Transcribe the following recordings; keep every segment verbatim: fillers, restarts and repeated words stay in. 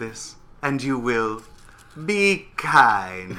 this, and you will be kind.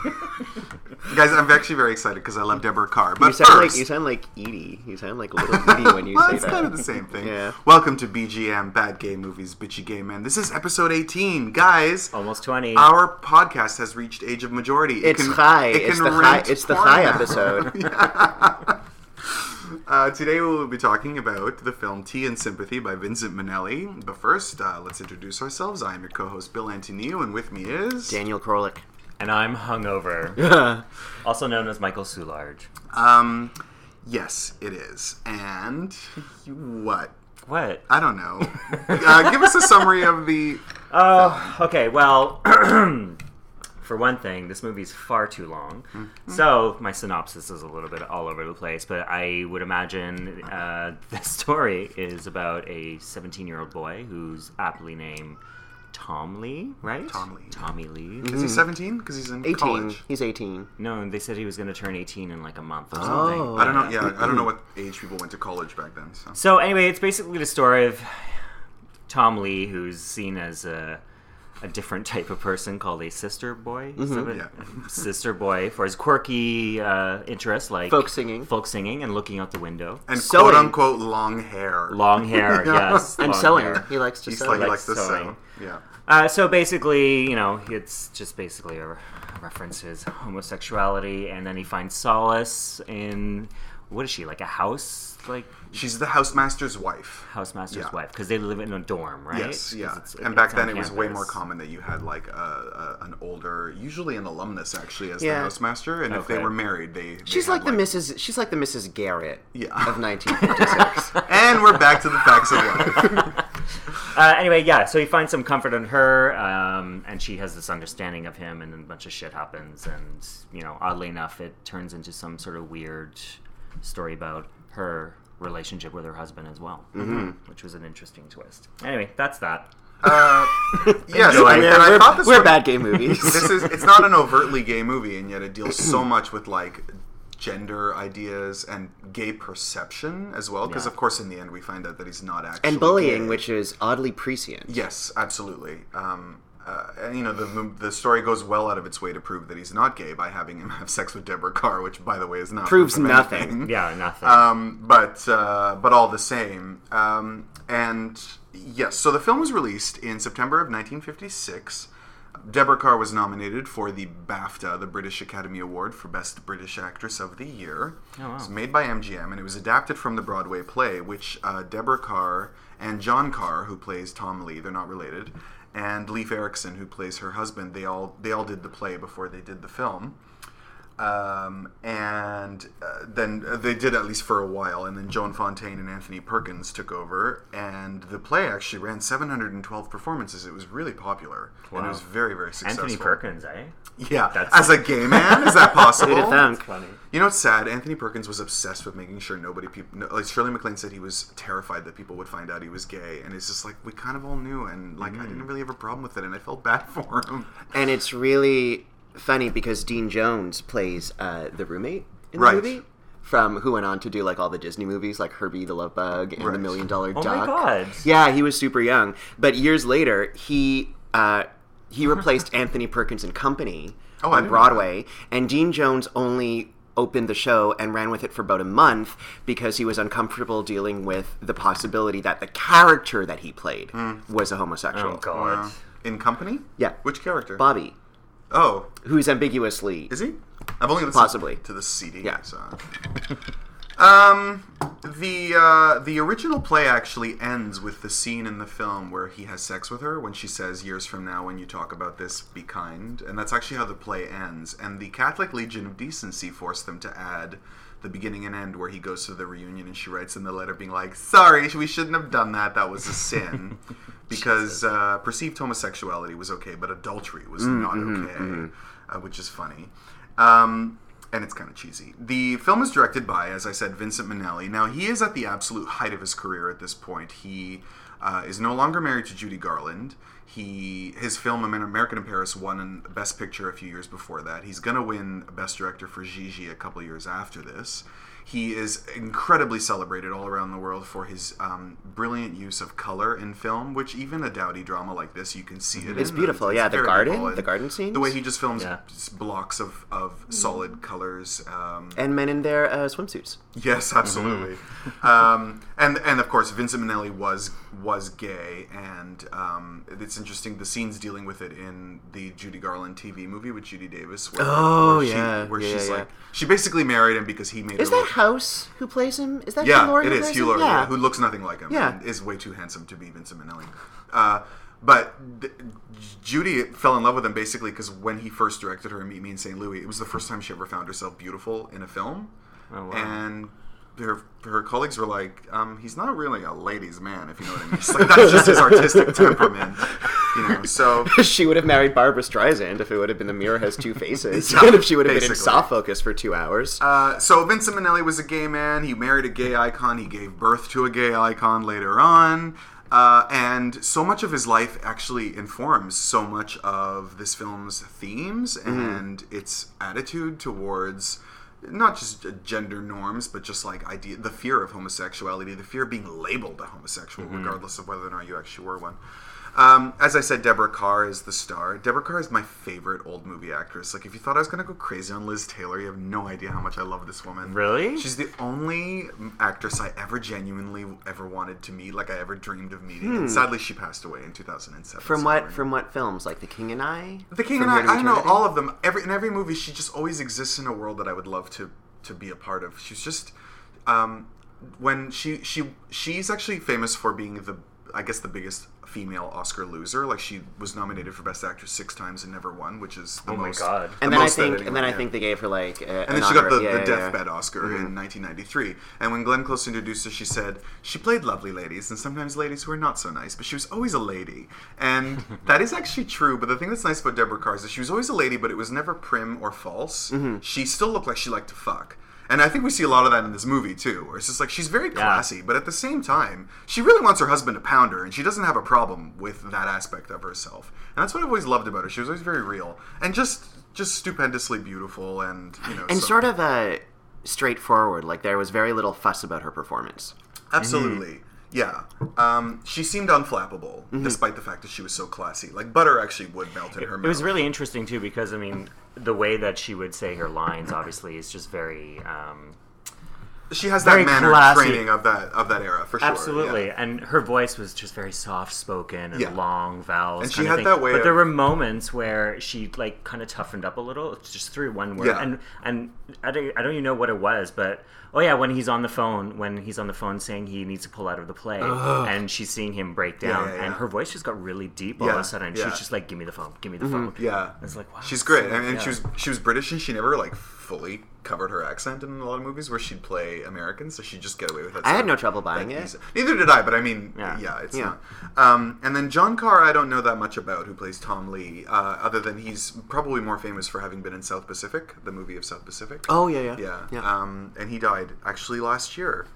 Guys, I'm actually very excited because I love Deborah Carr. But you sound first, like you sound like Edie. You sound like little Edie when you well, say it's that. kind of the same thing. Yeah. Welcome to B G M, Bad Gay Movies, Bitchy Gay Men. This is episode eighteen. Guys, almost twenty. Our podcast has reached age of majority. It's it can, high. It it's can the high. rent It's the porn high now. episode. Yeah. Uh, today we will be talking about the film Tea and Sympathy by Vincent Minnelli. But first, uh, let's introduce ourselves. I am your co-host Bill Antoniou, and with me is... Daniel Krolik. And I'm hungover. Also known as Michael Soulard. Um, yes, it is. And what? What? I don't know. uh, give us a summary of the... Oh, okay, well... For one thing, this movie's far too long. Mm-hmm. So, my synopsis is a little bit all over the place, but I would imagine uh, the story is about a seventeen-year-old boy who's aptly named Tom Lee, right? Tom Lee. Tommy Lee. Is he seventeen? Because he's in eighteen. college. He's eighteen. No, they said he was going to turn eighteen in like a month or Oh. something. I don't know. Yeah, I don't know what age people went to college back then. So, So anyway, it's basically the story of Tom Lee, who's seen as a... a different type of person called a sister boy. Mm-hmm. So a Yeah. sister boy for his quirky uh, interests like Folk singing. folk singing and looking out the window. and Sewing. quote-unquote long hair. Long hair, yes. And long sewing. hair. He likes to He's sew. like, he likes likes to sew. sewing. Yeah. Uh, so basically, you know, it's just basically a, re- a reference to his homosexuality, and then he finds solace in, what is she, like a house? Like She's the housemaster's wife. housemaster's Yeah. wife, because they live in a dorm, right? Yes, 'Cause yeah. it's- And back it's on then it was way campus. more common that you had like a, a an older, usually an alumnus actually, as Yeah. the housemaster, and if they Okay. were married, they. they She's had, like the Missus She's like the Missus Garrett Yeah. of nineteen fifty-six. And we're back to the facts of life. Uh, anyway, yeah, so he finds some comfort in her, um, and she has this understanding of him, and then a bunch of shit happens, and, you know, oddly enough, it turns into some sort of weird story about her relationship with her husband as well, mm-hmm. which was an interesting twist. Anyway, that's that. Uh, yes, Enjoy. and, We're, and I we're- thought this we're one- bad gay movies. This is it's not an overtly gay movie, and yet it deals so much with like gender ideas and gay perception as well. Because Yeah. of course, in the end, we find out that he's not actually And bullying, gay. which is oddly prescient. Yes, absolutely. Um, uh, and, you know, the the story goes well out of its way to prove that he's not gay by having him have sex with Deborah Carr, which, by the way, is not Proves proof of nothing. anything. Yeah, nothing. Um, but uh, but all the same, um, and yes, so the film was released in September of nineteen fifty-six. Deborah Carr was nominated for the BAFTA, the British Academy Award for Best British Actress of the Year. Oh, wow. It was made by M G M, and it was adapted from the Broadway play, which uh, Deborah Carr and John Carr, who plays Tom Lee, they're not related, and Leif Erikson, who plays her husband, they all they all did the play before they did the film. Um, and uh, then uh, they did at least for a while, and then Joan Fontaine and Anthony Perkins took over, and the play actually ran seven hundred twelve performances. It was really popular, and Wow. it was very, very successful. Anthony Perkins, eh? Yeah, That's- as a gay man, is that possible? Who'd have thunk? Funny. You know what's sad? Anthony Perkins was obsessed with making sure nobody people no, like Shirley MacLaine said he was terrified that people would find out he was gay, and it's just like we kind of all knew, and like I didn't really have a problem with it, and I felt bad for him. And it's really funny because Dean Jones plays uh, the roommate in the Right. movie, from who went on to do like all the Disney movies, like Herbie the Love Bug and Right. The Million Dollar Oh Duck. my God. Yeah, he was super young, but years later he uh, he replaced Anthony Perkins and Company Oh, I on didn't know Broadway, and Dean Jones only opened the show and ran with it for about a month because he was uncomfortable dealing with the possibility that the character that he played was a homosexual. Oh, God. Uh, in Company? Yeah. Which character? Bobby, Oh, who's ambiguously is he? I've only listened Possibly. to the C D. Yeah. So. Um, the uh, the original play actually ends with the scene in the film where he has sex with her when she says, "Years from now, when you talk about this, be kind." And that's actually how the play ends. And the Catholic Legion of Decency forced them to add the beginning and end where he goes to the reunion and she writes in the letter being like, "Sorry, we shouldn't have done that. That was a sin." Because uh, perceived homosexuality was okay, but adultery was Mm, not mm-hmm, okay, mm-hmm. uh, which is funny. Um, and it's kind of cheesy. The film is directed by, as I said, Vincent Minnelli. Now, he is at the absolute height of his career at this point. He uh, is no longer married to Judy Garland. He his film American in Paris won Best Picture a few years before that. He's gonna win Best Director for Gigi a couple years after this. He is incredibly celebrated all around the world for his um, brilliant use of color in film, which even a dowdy drama like this, you can see it. It's in. beautiful, It's yeah. The very garden, beautiful. the garden scenes. The way he just films Yeah. blocks of, of solid colors. Um, and men in their uh, swimsuits. Yes, absolutely. um, and and of course, Vincent Minnelli was was gay, and um, it's interesting the scenes dealing with it in the Judy Garland T V movie with Judy Davis. Where, Oh, where yeah. she, where Yeah, she's yeah, like she basically married him because he made Is her that look, House who plays him? Is that Hugh yeah, Laurie it who is plays Hugh him? Laurie, Yeah. yeah, who looks nothing like him Yeah. and is way too handsome to be Vincent Minnelli. Uh, but th- Judy fell in love with him basically because when he first directed her in Meet Me in Saint Louis, it was the first time she ever found herself beautiful in a film. Oh, wow. And her her colleagues were like, um, he's not really a ladies' man, if you know what I mean. It's like, that's just his artistic temperament, you know. So She would have married Barbara Streisand if it would have been The Mirror Has Two Faces. Yeah, and if she would have been in basically. soft focus for two hours. Uh, so Vincent Minnelli was a gay man. He married a gay icon. He gave birth to a gay icon later on. Uh, and so much of his life actually informs so much of this film's themes and its attitude towards not just gender norms, but just like idea, the fear of homosexuality, the fear of being labeled a homosexual, regardless of whether or not you actually were one. Um, as I said, Deborah Carr is the star. Deborah Carr is my favorite old movie actress. Like, if you thought I was going to go crazy on Liz Taylor, you have no idea how much I love this woman. Really? She's the only actress I ever genuinely ever wanted to meet, like I ever dreamed of meeting. And sadly, she passed away in two thousand seven. From so what we're- from what films? Like The King and I? The King From and I, Here to I don't know, Eternity? all of them. Every in every movie, she just always exists in a world that I would love to to be a part of. She's just um, when she she she's actually famous for being the I guess the biggest female Oscar loser. Like, she was nominated for Best Actress six times and never won, which is the Oh my most. God. the And then I most that think anyone- and then I yeah. think they gave her like uh, And an then she got honor- the, yeah, the yeah, Deathbed yeah. Oscar in nineteen ninety-three. And when Glenn Close introduced her, she said, she played lovely ladies, and sometimes ladies who are not so nice, but she was always a lady. And that is actually true, but the thing that's nice about Deborah Carr is that she was always a lady, but it was never prim or false. Mm-hmm. She still looked like she liked to fuck. And I think we see a lot of that in this movie, too, where it's just like, she's very classy, but at the same time, she really wants her husband to pound her, and she doesn't have a problem with that aspect of herself. And that's what I've always loved about her. She was always very real. And just just stupendously beautiful, and, you know... And so- sort of uh, straightforward. Like, there was very little fuss about her performance. Absolutely. Yeah. Um, she seemed unflappable, despite the fact that she was so classy. Like, butter actually would melt in her mouth. It was really interesting too because I mean the way that she would say her lines obviously is just very um, She has very that manner classy. training of that of that era, for sure. absolutely, yeah. and her voice was just very soft spoken and Yeah. long vowels. And she kind of had thing. that way but there of- were moments where she like kind of toughened up a little, just through one word. Yeah. And and I don't I don't even know what it was, but oh yeah, when he's on the phone, when he's on the phone saying he needs to pull out of the play, and she's seeing him break Yeah, down, yeah, yeah. and her voice just got really deep all Yeah, of a sudden. She yeah. was just like, "Give me the phone, give me the phone." Yeah. It's like, wow, She's that's great. so- and and yeah. she was she was British, and she never, like, fully covered her accent in a lot of movies where she'd play American, so she'd just get away with that. I sort had of- no trouble buying that it. easy- Neither did I, but I mean, yeah, Yeah. it's Yeah. not. Um, and then John Carr, I don't know that much about, who plays Tom Lee, uh, other than he's probably more famous for having been in South Pacific, the movie of South Pacific. Oh, yeah, yeah. Yeah. yeah. Um, and he died actually last year.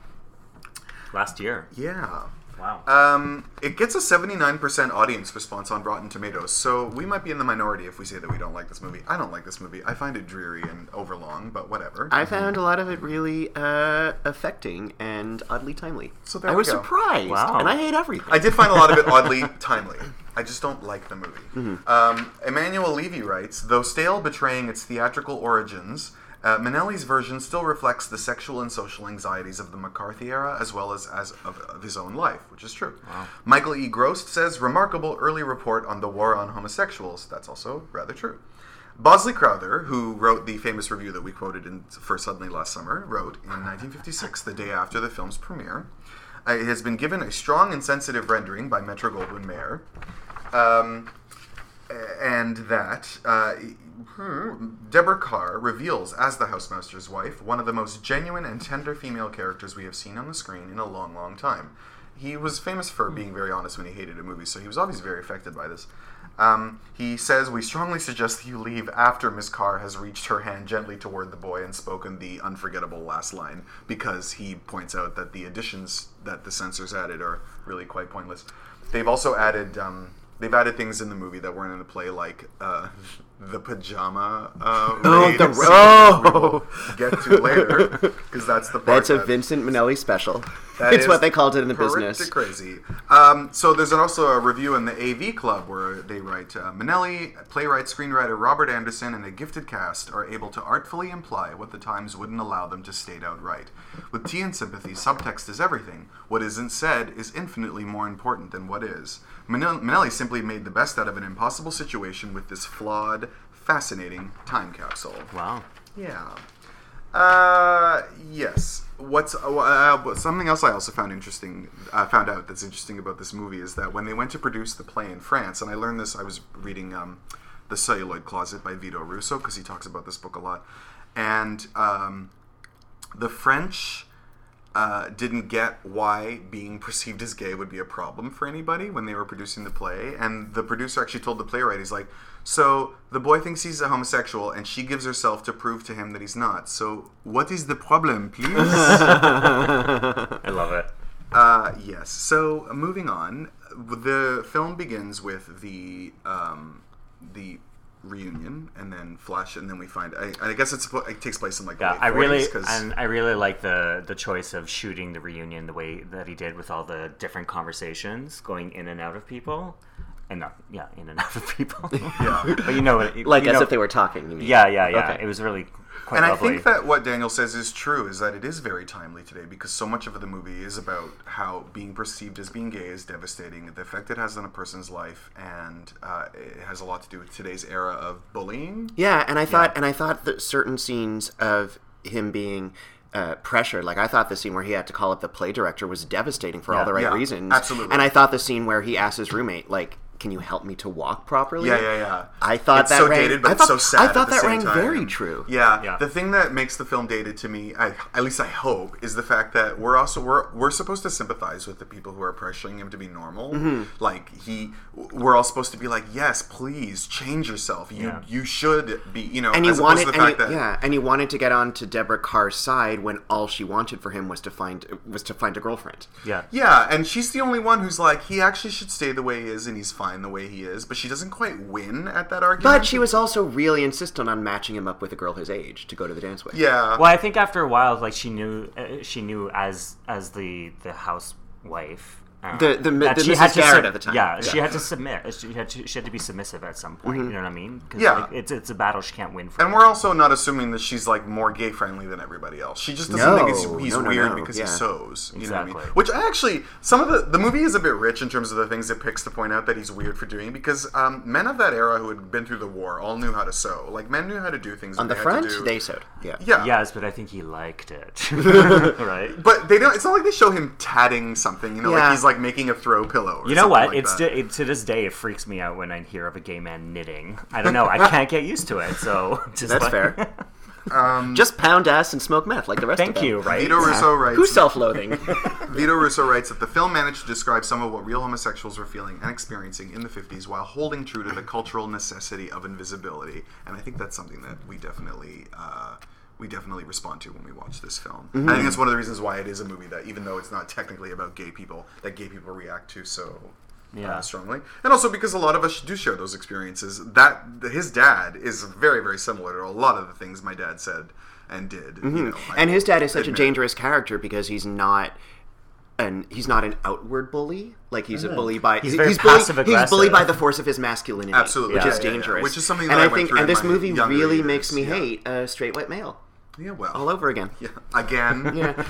last year. Yeah. Wow. Um, it gets a seventy-nine percent audience response on Rotten Tomatoes, so we might be in the minority if we say that we don't like this movie. I don't like this movie. I find it dreary and overlong, but whatever. I found a lot of it really uh, affecting and oddly timely. So there I we was go. surprised, Wow. and I hate everything. I did find a lot of it oddly timely. I just don't like the movie. Mm-hmm. Um, Emmanuel Levy writes, though stale betraying its theatrical origins, uh, Minnelli's version still reflects the sexual and social anxieties of the McCarthy era as well as, as of, of his own life, which is true. Michael E. Grost says, remarkable early report on the war on homosexuals. That's also rather true. Bosley Crowther, who wrote the famous review that we quoted in for Suddenly Last Summer, wrote in nineteen fifty-six, the day after the film's premiere, uh, it has been given a strong and sensitive rendering by Metro-Goldwyn-Mayer, um, and that uh, Deborah Carr reveals, as the housemaster's wife, one of the most genuine and tender female characters we have seen on the screen in a long, long time. He was famous for being very honest when he hated a movie, so he was obviously very affected by this. Um, he says, we strongly suggest that you leave after Miss Carr has reached her hand gently toward the boy and spoken the unforgettable last line, because he points out that the additions that the censors added are really quite pointless. They've also added um, they've added things in the movie that weren't in the play, like uh, the pajama uh, Oh, raid the- scene, oh! which we will get to later, because that's the part That's a that- Vincent Minnelli special. that It's is what they called it in the pretty business. crazy. Um, so there's also a review in the A V Club where they write, uh, Minnelli, playwright, screenwriter Robert Anderson, and a gifted cast are able to artfully imply what the times wouldn't allow them to state outright. With tea and sympathy, subtext is everything. What isn't said is infinitely more important than what is. Minnelli Minnelli simply made the best out of an impossible situation with this flawed, fascinating time capsule. Wow. Yeah. Uh, yes. What's uh, something else I also found interesting? I uh, found out that's interesting about this movie is that when they went to produce the play in France, and I learned this, I was reading um, The Celluloid Closet by Vito Russo because he talks about this book a lot, and um, the French uh, didn't get why being perceived as gay would be a problem for anybody when they were producing the play, and the producer actually told the playwright, he's like, so the boy thinks he's a homosexual and she gives herself to prove to him that he's not. So what is the problem, please? I love it. uh, yes. So moving on, the film begins with the um, the reunion and then flash, and then we find. I, I guess it's it takes place in like the Yeah, late I really forties, 'cause- and I really like the the choice of shooting the reunion the way that he did with all the different conversations going in and out of people. And not, yeah, in and out of people. Yeah. But you know what? Like you as know, if they were talking, you mean? Yeah, yeah, yeah. Okay. It was really quite And lovely. I think that what Daniel says is true, is that it is very timely today because so much of the movie is about how being perceived as being gay is devastating, the effect it has on a person's life, and uh, it has a lot to do with today's era of bullying. Yeah, and I thought, and I thought that certain scenes of him being uh, pressured, like I thought the scene where he had to call up the play director was devastating for all Yeah. the right Yeah, reasons. absolutely. And I thought the scene where he asked his roommate, like, "Can you help me to walk properly?" Yeah, yeah, yeah. I thought it's that so rang, dated, but I it's thought, so sad. I at thought the that same rang time. very true. Yeah. Yeah. The thing that makes the film dated to me, I, at least I hope, is the fact that we're also we're we're supposed to sympathize with the people who are pressuring him to be normal. Mm-hmm. Like he, we're all supposed to be like, yes, please change yourself. You Yeah. you should be, you know. And he as opposed wanted, to the and fact he, that yeah, and he wanted to get on to Deborah Carr's side when all she wanted for him was to find was to find a girlfriend. yeah. Yeah, and she's the only one who's like, he actually should stay the way he is, and he's fine the way he is. But she doesn't quite win at that argument. But she was also really insistent on matching him up with a girl his age to go to the dance with. Yeah. Well, I think after a while, like she knew, uh, she knew as as the the housewife. Um, The- the- that the she Missus had to Garrett sub- at the time. Yeah, Yeah. she had to submit. She had to, she had to be submissive at some point. You know what I mean? 'Cause, Yeah. like, it's it's a battle she can't win. For And we're also not assuming that she's like more gay friendly than everybody else. She just doesn't No, think he's, he's no, no, weird no, because yeah. he sews. You know what I mean? Exactly. Which I actually, some of the the movie is a bit rich in terms of the things it picks to point out that he's weird for doing because um, men of that era who had been through the war all knew how to sew. Like men knew how to do things On that the they had front, to do. they sewed. Yeah. yeah. Yes, but I think he liked it. Right? But they don't. It's not like they show him tatting something. You know, Yeah. like he's like making a throw pillow. Or You know something what? Like it's that. to, it, to this day it freaks me out when I hear of a gay man knitting. I don't know. I can't get used to it. So just That's like- fair. Um, Just pound ass and smoke meth like the rest of Thank them. you. Right? Vito Russo writes. Who's self-loathing? Vito Russo writes that the film managed to describe some of what real homosexuals were feeling and experiencing in the fifties while holding true to the cultural necessity of invisibility. And I think that's something that we definitely uh, we definitely respond to when we watch this film. Mm-hmm. I think that's one of the reasons why it is a movie that, even though it's not technically about gay people, that gay people react to so Yeah. uh, strongly. And also because a lot of us do share those experiences. That his dad is very, very similar to a lot of the things my dad said and did. You know, I And his dad is such a admit. dangerous character because he's not an he's not an outward bully. Like he's a bully by He's very bully- passive-aggressive. He's bullied by the force of his masculinity, Absolutely. which Yeah, is yeah, yeah. dangerous. Which is something and that I I went think, through and in this my movie younger really years, makes me yeah. hate a straight white male Yeah, well. all over again. Yeah, again. Yeah.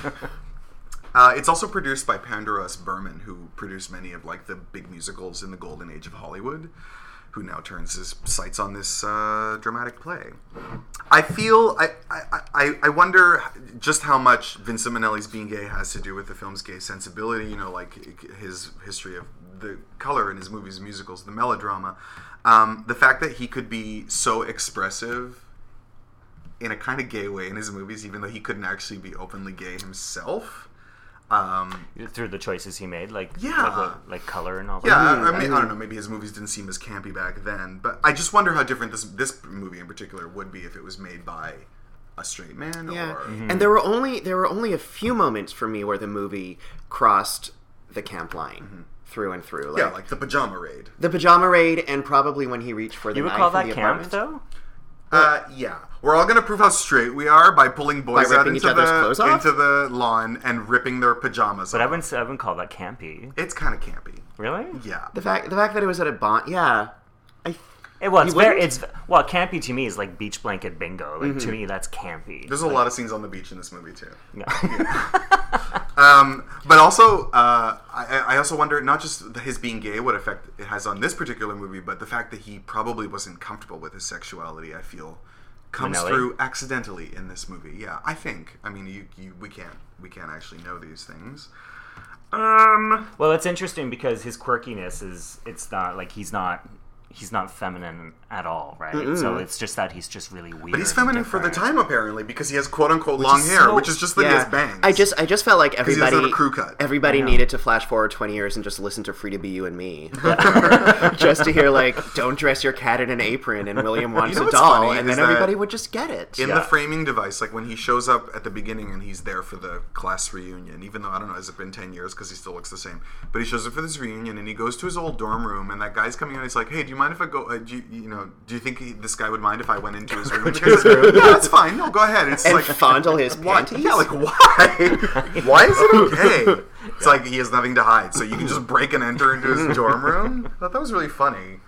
Uh, it's also produced by Pandarus Berman, who produced many of like the big musicals in the golden age of Hollywood, who now turns his sights on this uh, dramatic play. I feel I, I, I, I wonder just how much Vincent Minnelli's being gay has to do with the film's gay sensibility. You know, like his history of the color in his movies, musicals, the melodrama, um, the fact that he could be so expressive in a kind of gay way in his movies, even though he couldn't actually be openly gay himself. Um, Through the choices he made, like Yeah. like, what- like color and all that. yeah, I, I mean, I don't know. Maybe his movies didn't seem as campy back then, but I just wonder how different this this movie in particular would be if it was made by a straight man. Yeah, Or and there were only there were only a few moments for me where the movie crossed the camp line through and through. Like, yeah, like the pajama raid. the pajama raid, and probably when he reached for the You would knife call in that the camp, apartment. though? Uh, yeah. We're all gonna prove how straight we are by pulling boys By out ripping into each other's the clothes off? into the lawn and ripping their pajamas But I off. wouldn't, say- I wouldn't call that campy. It's kind of campy. Really? Yeah. The fact, the fact that it was at a bond, yeah. I, It was You very. wouldn't? It's well, campy to me is like beach blanket bingo. Like to me, that's campy. There's a lot of scenes on the beach in this movie too. Yeah. Um, but also, uh, I, I also wonder not just his being gay, what effect it has on this particular movie, but the fact that he probably wasn't comfortable with his sexuality. I feel comes Manelli? through accidentally in this movie. Yeah, I think. I mean, you, you we can't we can't actually know these things. Um. Well, it's interesting because his quirkiness is. It's not like he's not. He's not feminine at all, right? So it's just that he's just really weird. But he's and feminine for the different. time, apparently, because he has quote unquote long is hair, so- which is just that he has bangs. I just I just felt like he doesn't have everybody a crew cut. everybody I know. needed to flash forward twenty years and just listen to Free to Be You and Me. Just to hear like don't dress your cat in an apron and William wants know a what's doll funny and is then that everybody would just get it. in Yeah. the framing device, like when he shows up at the beginning and he's there for the class reunion, even though I don't know, has it been ten years because he still looks the same, but he shows up for this reunion and he goes to his old dorm room and that guy's coming out and he's like, hey, do you mind if I go, uh, do you, you know, do you think he, this guy would mind if I went into his room? To his room. Yeah, that's fine, no, go ahead. It's And like, fondle his why? panties? Yeah, like why? Why is it okay? It's like he has nothing to hide, so you can just break and enter into his dorm room. I thought that was really funny.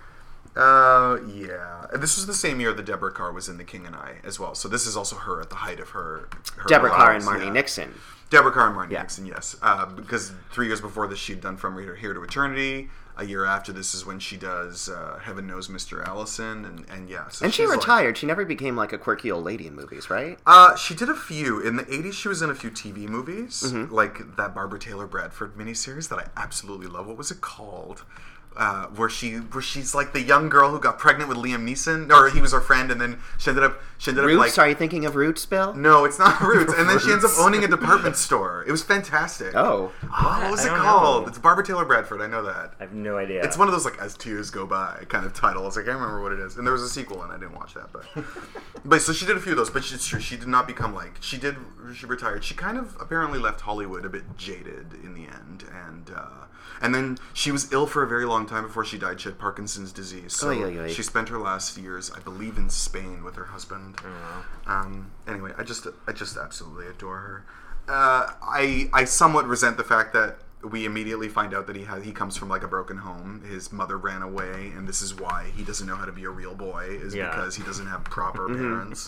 Uh, yeah. This was the same year that Deborah Carr was in The King and I as well. So this is also her at the height of her. her Deborah Carr and powers, Marnie yeah. Nixon. Deborah Carr and Marnie Yeah. Nixon, yes. Uh, because three years before this, she'd done From Here to Eternity. A year after this is when she does uh, Heaven Knows Mister Allison, and, and yeah. So And she she's like- retired. She never became like a quirky old lady in movies, right? Uh, she did a few. In the eighties, she was in a few T V movies, Mm-hmm. like that Barbara Taylor Bradford miniseries that I absolutely love. What was it called? Uh, where she, where she's like the young girl who got pregnant with Liam Neeson, or he was her friend, and then she ended up, she ended Roots? up like, Are you thinking of Roots, Bill? no, it's not Roots, and then she ends up owning a department store. It was fantastic. Oh. Oh, what was I it don't called? know. It's Barbara Taylor Bradford. I know that. I have no idea. It's one of those like As Tears Go By kind of titles. I can't remember what it is. And there was a sequel, and I didn't watch that. But but so she did a few of those. But it's true, she did not become like she did. She retired. She kind of apparently left Hollywood a bit jaded in the end, and uh, and then she was ill for a very long time before she died. She had Parkinson's disease. So Oy, oy, oy. she spent her last years, I believe, in Spain with her husband. Um, anyway, I just I just absolutely adore her. Uh, I I somewhat resent the fact that we immediately find out that he has, he comes from like a broken home. His mother ran away, and this is why he doesn't know how to be a real boy, is Yeah. because he doesn't have proper parents.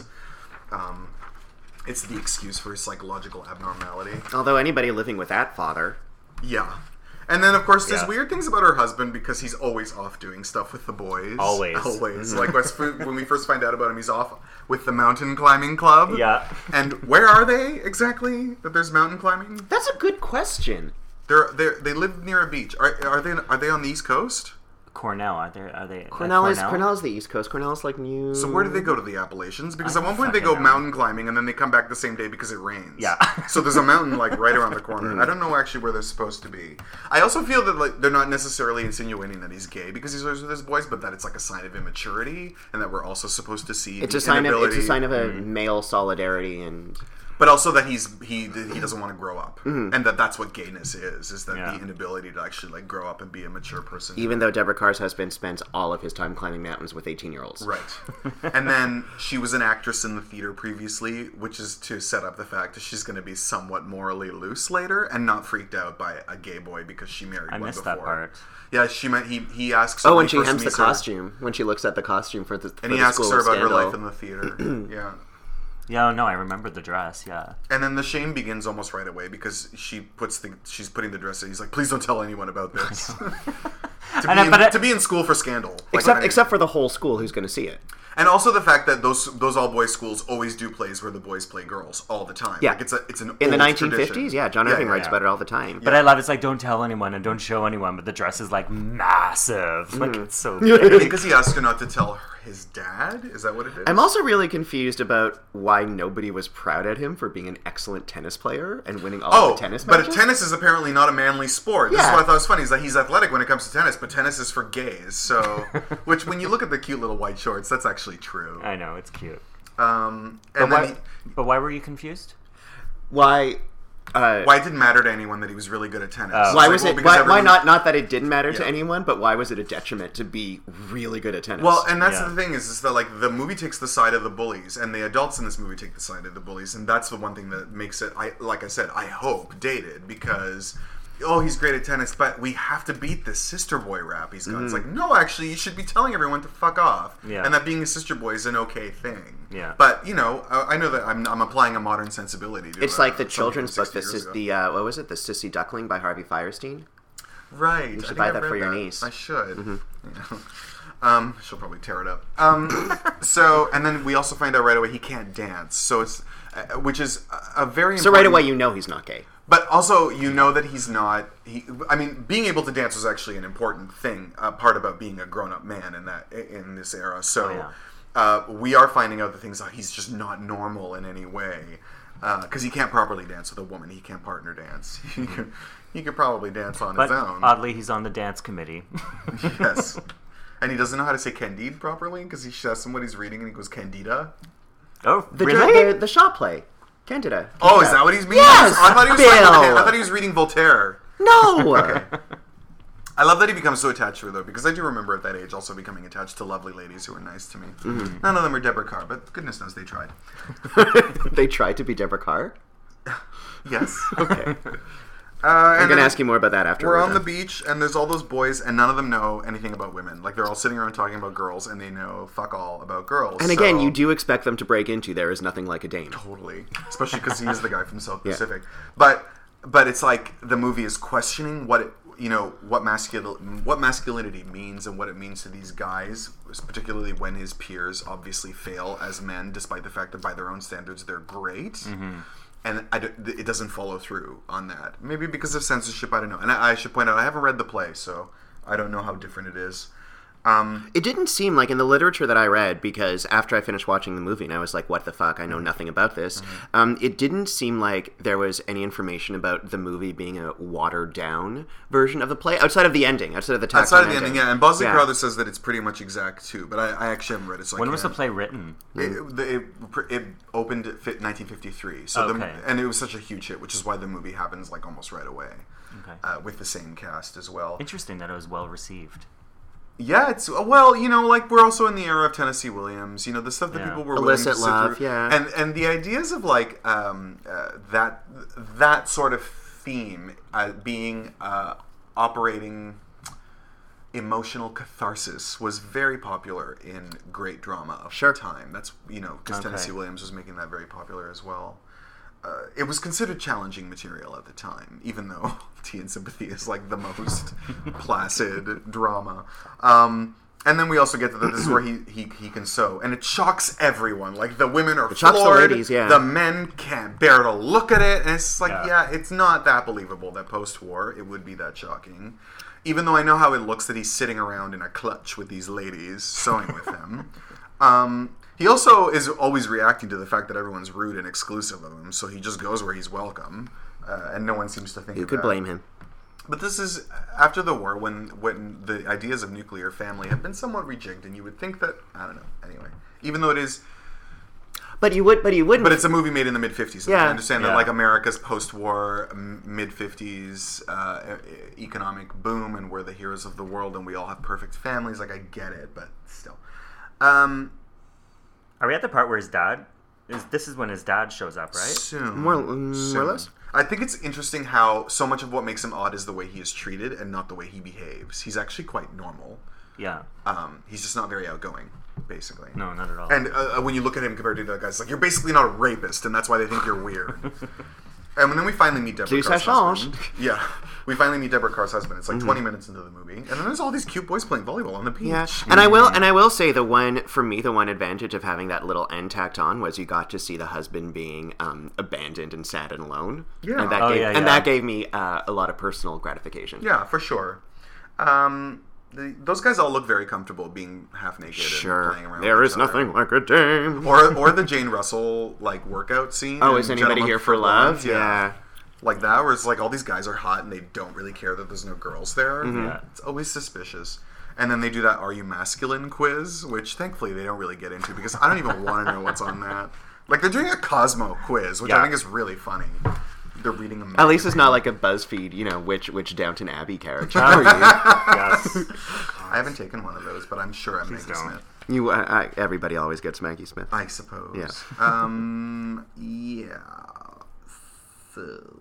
Um, it's the excuse for his psychological abnormality. Although anybody living with that father. Yeah. And then, of course, there's Yeah. weird things about her husband because he's always off doing stuff with the boys. Always. Always. Like, when we first find out about him, he's off with the mountain climbing club. Yeah. And where are they exactly that there's mountain climbing? That's a good question. They're, they're, they live near a beach. Are, are they Are they on the East Coast? Cornell, are they? Are they? at Cornell is Cornell is the East Coast. Cornell's like New. So where do they go to the Appalachians? Because I at one don't point they go fucking know. mountain climbing and then they come back the same day because it rains. Yeah. So there's a mountain like right around the corner. I don't know actually where they're supposed to be. I also feel that like they're not necessarily insinuating that he's gay because he's always with his boys, but that it's like a sign of immaturity and that we're also supposed to see It's the a sign of it's inability, a sign of a male solidarity and but also that he's he he doesn't want to grow up, and that that's what gayness is is that Yeah. the inability to actually like grow up and be a mature person. even though Deborah Carr's husband spends all of his time climbing mountains with eighteen year olds. Right. And then she was an actress in the theater previously, which is to set up the fact that she's going to be somewhat morally loose later and not freaked out by a gay boy because she married I one missed before. that part. Yeah, she might. He he asks. Oh, her when he she first hems the meets her, costume, when she looks at the costume for the for and he the asks school her of about her scandal. life in the theater. Yeah. Yeah, no, I remember the dress. Yeah. And then the shame begins almost right away because she puts the she's putting the dress in. He's like, please don't tell anyone about this. to, be And I- in, but I- to be in school for scandal. Like Except what I mean. except for the whole school who's going to see it. And also the fact that those those all boys schools always do plays where the boys play girls all the time. Yeah. Like it's a it's an In the old nineteen fifties, tradition. yeah, John Yeah, Irving yeah, writes yeah. about it all the time. But I love it's like don't tell anyone and don't show anyone, but the dress is like massive. Like it's so I big. think because he asked her not to tell her, his dad. Is that what it is? I'm also really confused about why nobody was proud at him for being an excellent tennis player and winning all Oh, the tennis but matches. tennis is apparently not a manly sport. This is Yeah. what I thought was funny, is that he's athletic when it comes to tennis, but tennis is for gays. So, which when you look at the cute little white shorts, that's actually true. I know it's cute. Um, But and why? then he, But why were you confused? Why Uh, why it didn't matter to anyone that he was really good at tennis. Oh. why It's was like, it? well, because Why, why everyone- not? Not that it didn't matter to Yeah. anyone, but why was it a detriment to be really good at tennis? Well, and that's Yeah. the thing is, is that like the movie takes the side of the bullies, and the adults in this movie take the side of the bullies, and that's the one thing that makes it, I like I said, I hope dated because. Oh, he's great at tennis, but we have to beat this sister boy rap he's got. It's like, no, actually, you should be telling everyone to fuck off, Yeah. and that being a sister boy is an okay thing. Yeah. But you know, I I know that I'm, I'm applying a modern sensibility to it's uh, like the something children's from book. The, sixty years sis- ago. the uh, what was it? The Sissy Duckling by Harvey Firestein. Right. You should I think buy I've that read for your niece. I should. Yeah. Um, she'll probably tear it up. Um, so, and then we also find out right away he can't dance. So it's, uh, which is a, a very So right important- away, you know he's not gay. But also, you know that he's not. He, I mean, being able to dance was actually an important thing, a part about being a grown-up man in that in this era. So, Oh, yeah. uh, we are finding out the things that he's just not normal in any way, because he can't properly dance with a woman. He can't partner dance. He could, he could probably dance on But his own. oddly, he's on the dance committee. Yes, and he doesn't know how to say Candide properly because he asks him what he's reading and he goes Candida. Oh, The really? the, the shop play, Candida. Oh, is that what he's meaning? Yes, I thought he was Bill. talking- I thought he was reading Voltaire. No. Okay. I love that he becomes so attached to her, though, because I do remember at that age also becoming attached to lovely ladies who were nice to me. Mm-hmm. None of them are Deborah Carr, but goodness knows they tried. They tried to be Deborah Carr. Yes. Okay. Uh, I'm and gonna then ask you more about that after We're we're on the done. beach, and there's all those boys, and none of them know anything about women. Like, they're all sitting around talking about girls, and they know fuck all about girls. And again, so- you do expect them to break into "There is nothing like a dame." Totally, especially because he is the guy from South Yeah. Pacific. But but it's like the movie is questioning what it you know what masculine what masculinity means and what it means to these guys, particularly when his peers obviously fail as men, despite the fact that by their own standards they're great. Mm-hmm. And I d- it doesn't follow through on that. Maybe because of censorship, I don't know. And I, I should point out, I haven't read the play, so I don't know how different it is. Um, It didn't seem like in the literature that I read, because after I finished watching the movie and I was like, what the fuck, I know nothing about this, um, it didn't seem like there was any information about the movie being a watered-down version of the play, outside of the ending, outside of the tack outside on of the ending, yeah. And Bosley Yeah. Crowther says that it's pretty much exact, too. But I, I actually haven't read it, so When I was the can't. play written? It, it, it opened at nineteen fifty-three, so Okay. the, and it was such a huge hit, which is why the movie happens like almost right away, Okay. uh, with the same cast as well. Interesting that it was well received. Yeah, it's well, you know, like we're also in the era of Tennessee Williams, you know, the stuff that Yeah. people were willing Illicit to sit love, through, yeah. and and the ideas of like um, uh, that that sort of theme uh, being uh, operating emotional catharsis was very popular in great drama of Sure. the time. That's you know because Okay. Tennessee Williams was making that very popular as well. Uh, it was considered challenging material at the time, even though Tea and Sympathy is like the most placid drama. Um, and then we also get to the, this is where he, he he can sew, and it shocks everyone. Like the women are shocks the floored, ladies, yeah. the men can't bear to look at it, and it's like, Yeah. yeah, it's not that believable that post-war it would be that shocking. Even though I know how it looks that he's sitting around in a clutch with these ladies sewing with him. Um, he also is always reacting to the fact that everyone's rude and exclusive of him, so he just goes where he's welcome, uh, and no one seems to think You of could that. blame him. But this is after the war, when when the ideas of nuclear family have been somewhat rejigged, and you would think that I don't know. Anyway, even though it is, But you would, but you wouldn't. but it's a movie made in the mid fifties. Yeah. I understand that Yeah. like America's post-war mid fifties uh, e- economic boom, and we're the heroes of the world, and we all have perfect families. Like I get it, but still. Um, Are we at the part where his dad? Is this is when his dad shows up, right? Soon. More- mm, more or less. I think it's interesting how so much of what makes him odd is the way he is treated and not the way he behaves. He's actually quite normal. Yeah. Um, he's just not very outgoing, basically. No, not at all. And uh, when you look at him compared to the other guys, like, you're basically not a rapist, and that's why they think you're weird. And then we finally meet Deborah Plus ça Carr's change. husband. Yeah. We finally meet Deborah Carr's husband. It's like twenty minutes into the movie. And then there's all these cute boys playing volleyball on the beach. Yeah, and I will, and I will say the one for me, the one advantage of having that little end tacked on was you got to see the husband being um, abandoned and sad and alone. Yeah. and that Oh, gave, yeah, and yeah. that gave me uh, a lot of personal gratification. Yeah, for sure. Um, the, those guys all look very comfortable being half naked and Sure, playing around there with is each other. nothing like a dame. Or, or the Jane Russell, like, workout scene. Oh, in is anybody Gentlemen here for love? Blonde. Yeah. Like that, where it's like all these guys are hot and they don't really care that there's no girls there. Mm-hmm. Yeah. It's always suspicious. And then they do that "Are you masculine?" quiz, which thankfully they don't really get into because I don't even want to know what's on that. Like they're doing a Cosmo quiz, which I Yeah. think is really funny. they're reading a magazine. At least it's not like a BuzzFeed, you know, which which Downton Abbey character Oh, are you? yes. I haven't taken one of those, but I'm sure I'm Maggie don't. Smith. You, uh, I, everybody always gets Maggie Smith. I suppose. Yeah. Um. Yeah. So.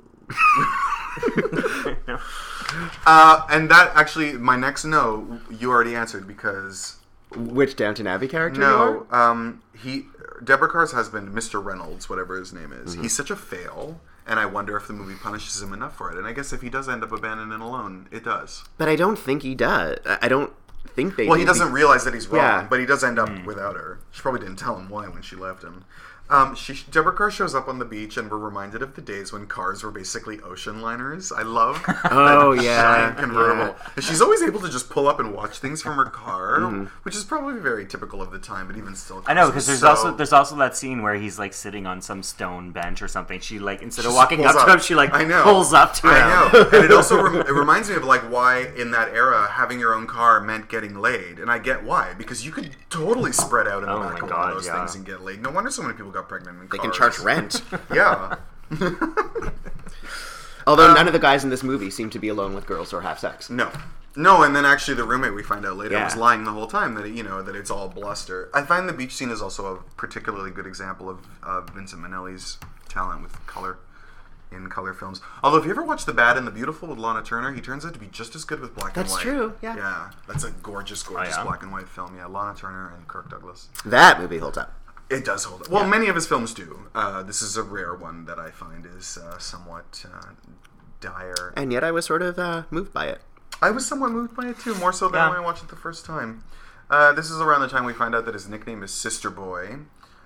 uh, and that actually, my next no, you already answered because Which Downton Abbey character you no, are? um, he Deborah Carr's husband, Mister Reynolds, whatever his name is, Mm-hmm. he's such a fail, and I wonder if the movie punishes him enough for it. And I guess if he does end up abandoned and alone, it does. But I don't think he does. I I don't think they Well, do. he doesn't realize that he's wrong, Yeah. but he does end up without her. She probably didn't tell him why when she left him. Um, she, Deborah Carr shows up on the beach, and we're reminded of the days when cars were basically ocean liners. I love Oh, that yeah, giant convertible. yeah. And she's always able to just pull up and watch things from her car, Mm-hmm. which is probably very typical of the time, but even still. I know, because cars there's are so- also there's also that scene where he's like sitting on some stone bench or something. She like instead She of just walking pulls up to him, she like I know. pulls up to him. I know, and it also rem- it reminds me of like why in that era having your own car meant getting laid, and I get why because you could totally spread out in the Oh back my of one God, of those yeah. things and get laid. No wonder so many people got pregnant in They cars. can charge rent. Yeah. Although Um, none of the guys in this movie seem to be alone with girls or have sex. No. No, and then actually the roommate we find out later Yeah. was lying the whole time that, you know, that it's all bluster. I find the beach scene is also a particularly good example of uh, Vincent Minnelli's talent with color in color films. Although if you ever watch The Bad and the Beautiful with Lana Turner, he turns out to be just as good with black That's and white. true, yeah. Yeah, that's a gorgeous, gorgeous Oh, yeah? black and white film. Yeah, Lana Turner and Kirk Douglas. That movie holds up. It does hold up. Well, many of his films do. Uh, this is a rare one that I find is uh, somewhat uh, dire. And yet I was sort of uh, moved by it. I was somewhat moved by it too, more so than Yeah. when I watched it the first time. Uh, this is around the time we find out that his nickname is Sister Boy,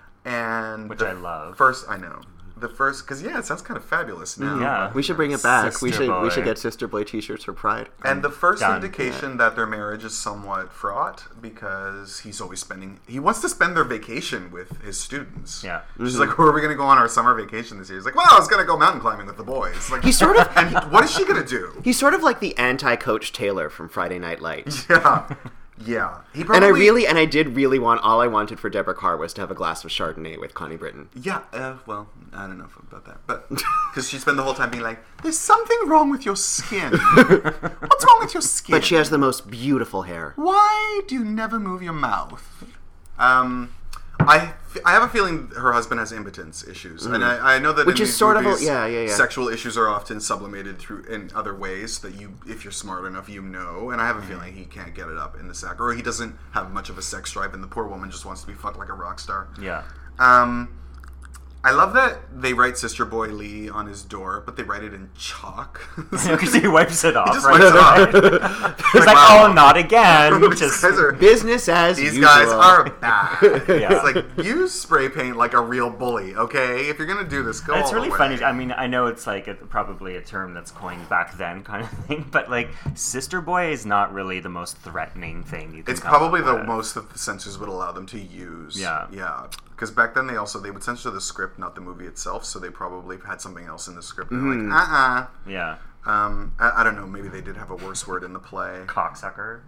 and Which the I love. First, I know the first because yeah, it sounds kind of fabulous now. Yeah. We should bring it back. we Sister should we Boy. should get Sister Boy t-shirts for Pride. And the first Done. indication that their marriage is somewhat fraught because he's always spending. He wants to spend their vacation with his students. Yeah. She's like, "Where are we going to go on our summer vacation this year?" He's like, "Well, I was going to go mountain climbing with the boys." Like, He's sort of- And what is she going to do? He's sort of like the anti-Coach Taylor from Friday Night Lights. Yeah. Yeah. He probably, And I really, and I did really want, all I wanted for Deborah Carr was to have a glass of Chardonnay with Connie Britton. Yeah, uh, well, I don't know about that, but because she spent the whole time being like, "There's something wrong with your skin. What's wrong with your skin?" But she has the most beautiful hair. Why do you never move your mouth? Um, I, I have a feeling her husband has impotence issues, and I, I know that Which in is these sort of a- movies, yeah, yeah, yeah. sexual issues are often sublimated through in other ways that you, if you're smart enough, you know. And I have a feeling he can't get it up in the sack, or he doesn't have much of a sex drive, and the poor woman just wants to be fucked like a rock star. Yeah. Um, I love that they write Sister Boy Lee on his door, but they write it in chalk. Because he wipes it off. just right? wipes it off. He's like, wow. oh, not again. These Just, guys are Business as These usual. guys are bad. Yeah. It's like, use spray paint like a real bully, okay? If you're gonna do this, go And it's all really the way. funny. I mean, I know it's like a, probably a term that's coined back then, kind of thing. But like, sister boy is not really the most threatening thing you can. It's come probably up the with. most that the censors would allow them to use. Yeah. Yeah. Because back then they also, they would censor the script, not the movie itself, so they probably had something else in the script. And Mm-hmm. they're like, uh-uh. Yeah, Um, I, I don't know, maybe they did have a worse word in the play. cocksucker.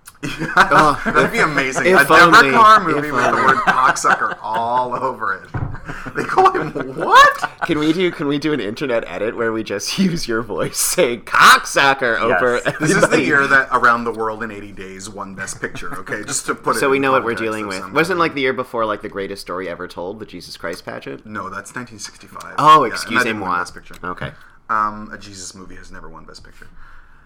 Oh. That'd be amazing. If A Deborah only. Carr movie If with the only. word cocksucker all over it. They call him what? Can we do? Can we do an internet edit where we just use your voice saying "cocksucker" over? Yes. This is the everybody? year that Around the World in eighty days won Best Picture, okay? Just to put it So we in know what we're context dealing of with. some Wasn't kind. like the year before like the greatest story ever told, the Jesus Christ pageant? No, that's nineteen sixty-five. Oh, Yeah, and excuse that didn't win moi. Best Picture. Okay. Um, a Jesus movie has never won Best Picture.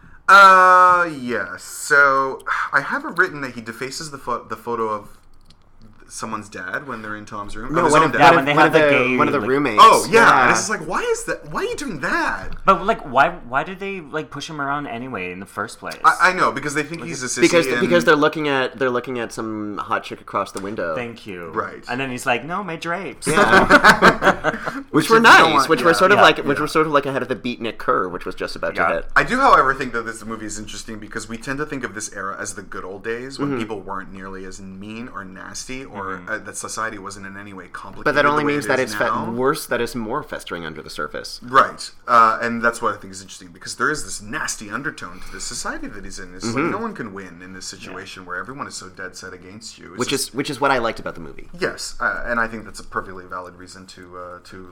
Uh, yeah. So I have it written that he defaces the pho- the photo of someone's dad when they're in Tom's room. No, Of his one own of, dad. Yeah, one when of, they one have of the the gay, one of the like- roommates. Oh yeah, and it's just like, why is that? Why are you doing that? But like, why? Why did they like push him around anyway in the first place? I, I know because they think he's a sissy. because and- because they're looking at they're looking at some hot chick across the window. Thank you. Right. And then he's like, no, my drapes. Yeah. which were if you don't nice, want- which yeah, were sort of yeah, like which yeah. were sort of like ahead of the beatnik Kerr, which was just about Yeah. to hit. I do, however, think that this movie is interesting because we tend to think of this era as the good old days when Mm-hmm. people weren't nearly as mean or nasty, or uh, that society wasn't in any way complicated. But that only the way means it that is it's fe- now. worse, that it's more festering under the surface. Right, uh, and that's what I think is interesting because there is this nasty undertone to the society that he's in. It's Mm-hmm. like no one can win in this situation where everyone is so dead set against you. It's Which just- is which is what I liked about the movie. yes, uh, and I think that's a perfectly valid reason to uh, to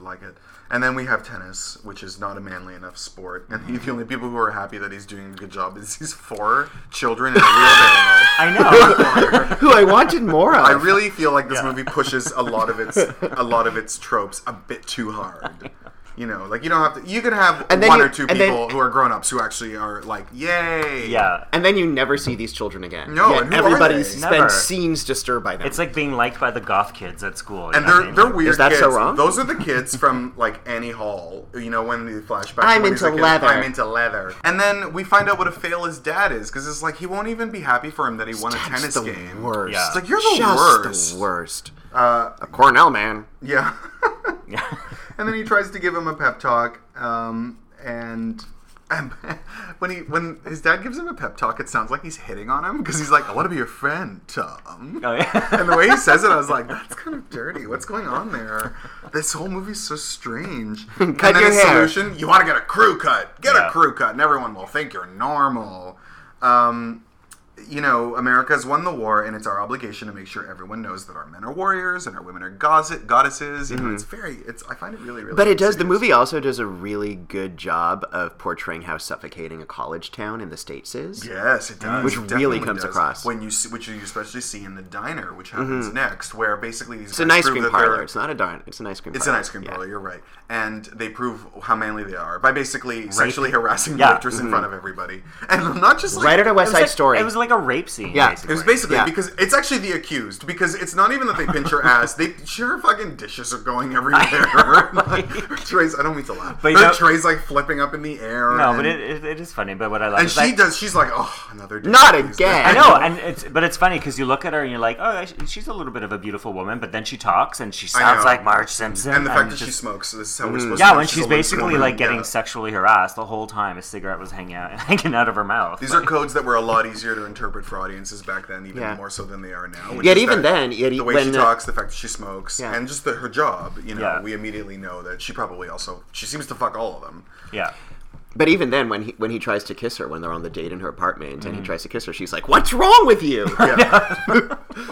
like it. And then we have tennis, which is not a manly enough sport. And the only people who are happy that he's doing a good job is these four children in a wheelbarrow. I know. Who I wanted more of. I really feel like this Yeah. movie pushes a lot of its a lot of its tropes a bit too hard. You know, like you don't have to. You can have And then one you- or two and then- people who are grown-ups who actually are like, "Yay!" Yeah. And then you never see these children again. No, Yet and who are everybody they? spends Never. scenes disturbed by them. It's like being liked by the goth kids at school. you And know what I they're mean? they're weird Is that kids. so wrong? Those are the kids from like Annie Hall. You know when the flashback. I'm when he's into a kid, leather. I'm into leather. And then we find out what a fail his dad is because it's like he won't even be happy for him that he won a That's tennis the game. worst. Yeah. It's like you're the Just worst. the worst. Uh, A Cornell man. yeah. Yeah. And then he tries to give him a pep talk, um, and, and when he when his dad gives him a pep talk, it sounds like he's hitting on him because he's like, "I want to be your friend, Tom." Oh, yeah. And the way he says it, I was like, "That's kind of dirty. What's going on there?" This whole movie's so strange. Cut and then your his hair. solution: you want to get a crew cut. Get Yeah. a crew cut, and everyone will think you're normal. Um, you know, America's won the war, and it's our obligation to make sure everyone knows that our men are warriors and our women are goddess- goddesses. You know, it's very, it's. I find it really, really. But it does. The insidious. movie also does a really good job of portraying how suffocating a college town in the States is. Yes, it does. Which It really definitely comes does. across. when you see, which you especially see in the diner, which happens next, where basically these It's an guys ice prove cream that parlor. they're- It's not a darn. It's an ice cream. It's parlor. an ice cream Yeah. parlor. You're right, and they prove how manly they are by basically sexually harassing the Yeah. waitress in front of everybody, and not just like, Right at a It West was Side like, Story. It was like a rape scene. Yeah. basically. It was basically Yeah. because it's actually the accused because it's not even that they pinch her ass. They sure fucking dishes are going everywhere. like, her trays. I don't mean to laugh. But But you her know- trays like flipping up in the air. No, and, but it, it, it is funny. But what I love and is she like, does. She's like, oh, another day. Not Please, again. I know, and it's but it's funny because you look at her and you're like, oh, she's a little bit of a beautiful woman, but then she talks and she I sounds know. like Marge Simpson. And the fact that it's she just- smokes. This is how we're supposed yeah, to. when she's she's a loose basically woman. like getting Yeah. sexually harassed the whole time, a cigarette was hanging out hanging out of her mouth. These are codes that were a lot easier to interpret for audiences back then, even Yeah. more so than they are now. which Yet is even that then, yet the way when, she uh, talks, the fact that she smokes, Yeah. and just the, her job, you know, Yeah. we immediately know that she probably also she seems to fuck all of them. Yeah. But even then, when he when he tries to kiss her when they're on the date in her apartment, Mm-hmm. and he tries to kiss her, she's like, "What's wrong with you?" Yeah.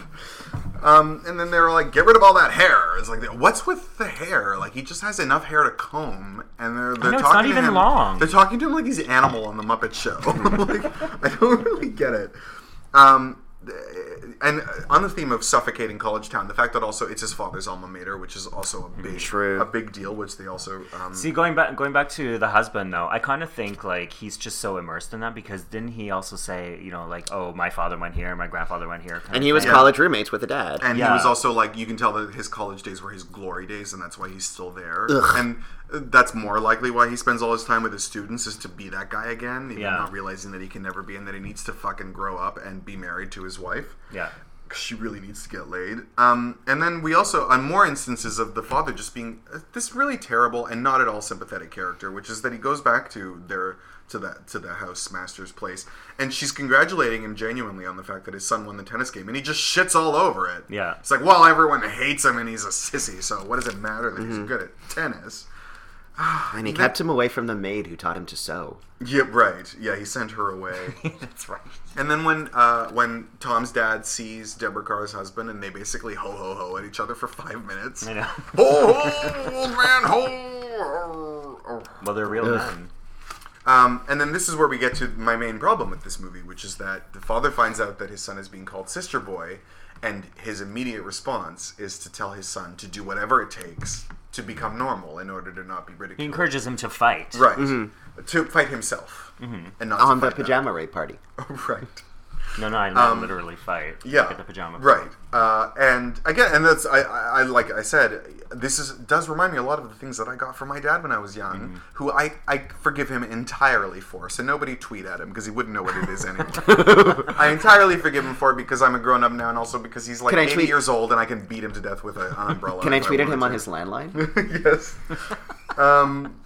um, and then they're like, "Get rid of all that hair." It's like, what's with the hair? Like he just has enough hair to comb, and they're they're know, it's talking not to even him. long. They're talking to him like he's an animal on the Muppet Show. like, I don't really get it. Um, and on the theme of suffocating college town, the fact that also it's his father's alma mater, which is also a big, True. a big deal, which they also um, See, going back going back to the husband though, I kind of think like he's just so immersed in that because didn't he also say, you know, like, oh, my father went here, my grandfather went here, kind And of he was thing? Yeah. college roommates with a dad. And Yeah. he was also like, you can tell that his college days were his glory days, and that's why he's still there. Ugh. And that's more likely why he spends all his time with his students is to be that guy again, even Yeah. not realizing that he can never be and that he needs to fucking grow up and be married to his wife. Yeah. 'Cause she really needs to get laid. Um, and then we also, on more instances of the father just being uh, this really terrible and not at all sympathetic character, which is that he goes back to their to that to the housemaster's place, and she's congratulating him genuinely on the fact that his son won the tennis game, and he just shits all over it. Yeah. It's like, well, everyone hates him, and he's a sissy, so what does it matter that Mm-hmm. he's good at tennis? And he kept him away from the maid who taught him to sew. Yeah, right. Yeah, he sent her away. That's right. And then when uh, when Tom's dad sees Deborah Carr's husband, and they basically ho ho ho at each other for five minutes. I know. Ho ho, old man, ho. ho. Well, they're real men. Um, and then this is where we get to my main problem with this movie, which is that the father finds out that his son is being called Sister Boy, and his immediate response is to tell his son to do whatever it takes to become normal in order to not be ridiculed. He encourages him to fight. Right. To fight himself. Mm-hmm. And not On to the fight them. pajama raid party. Right. No, no, I not literally fight. Yeah, Like at the pajama. right. Uh, and again, and that's I, I, I like I said, this is does remind me a lot of the things that I got from my dad when I was young, Mm-hmm. who I, I forgive him entirely for. So nobody tweet at him because he wouldn't know what it is anyway. I entirely forgive him for it because I'm a grown up now, and also because he's like Can I eighty tweet- years old and I can beat him to death with a, an umbrella. Can I if tweet at him on wanted his to. landline? Yes. Um,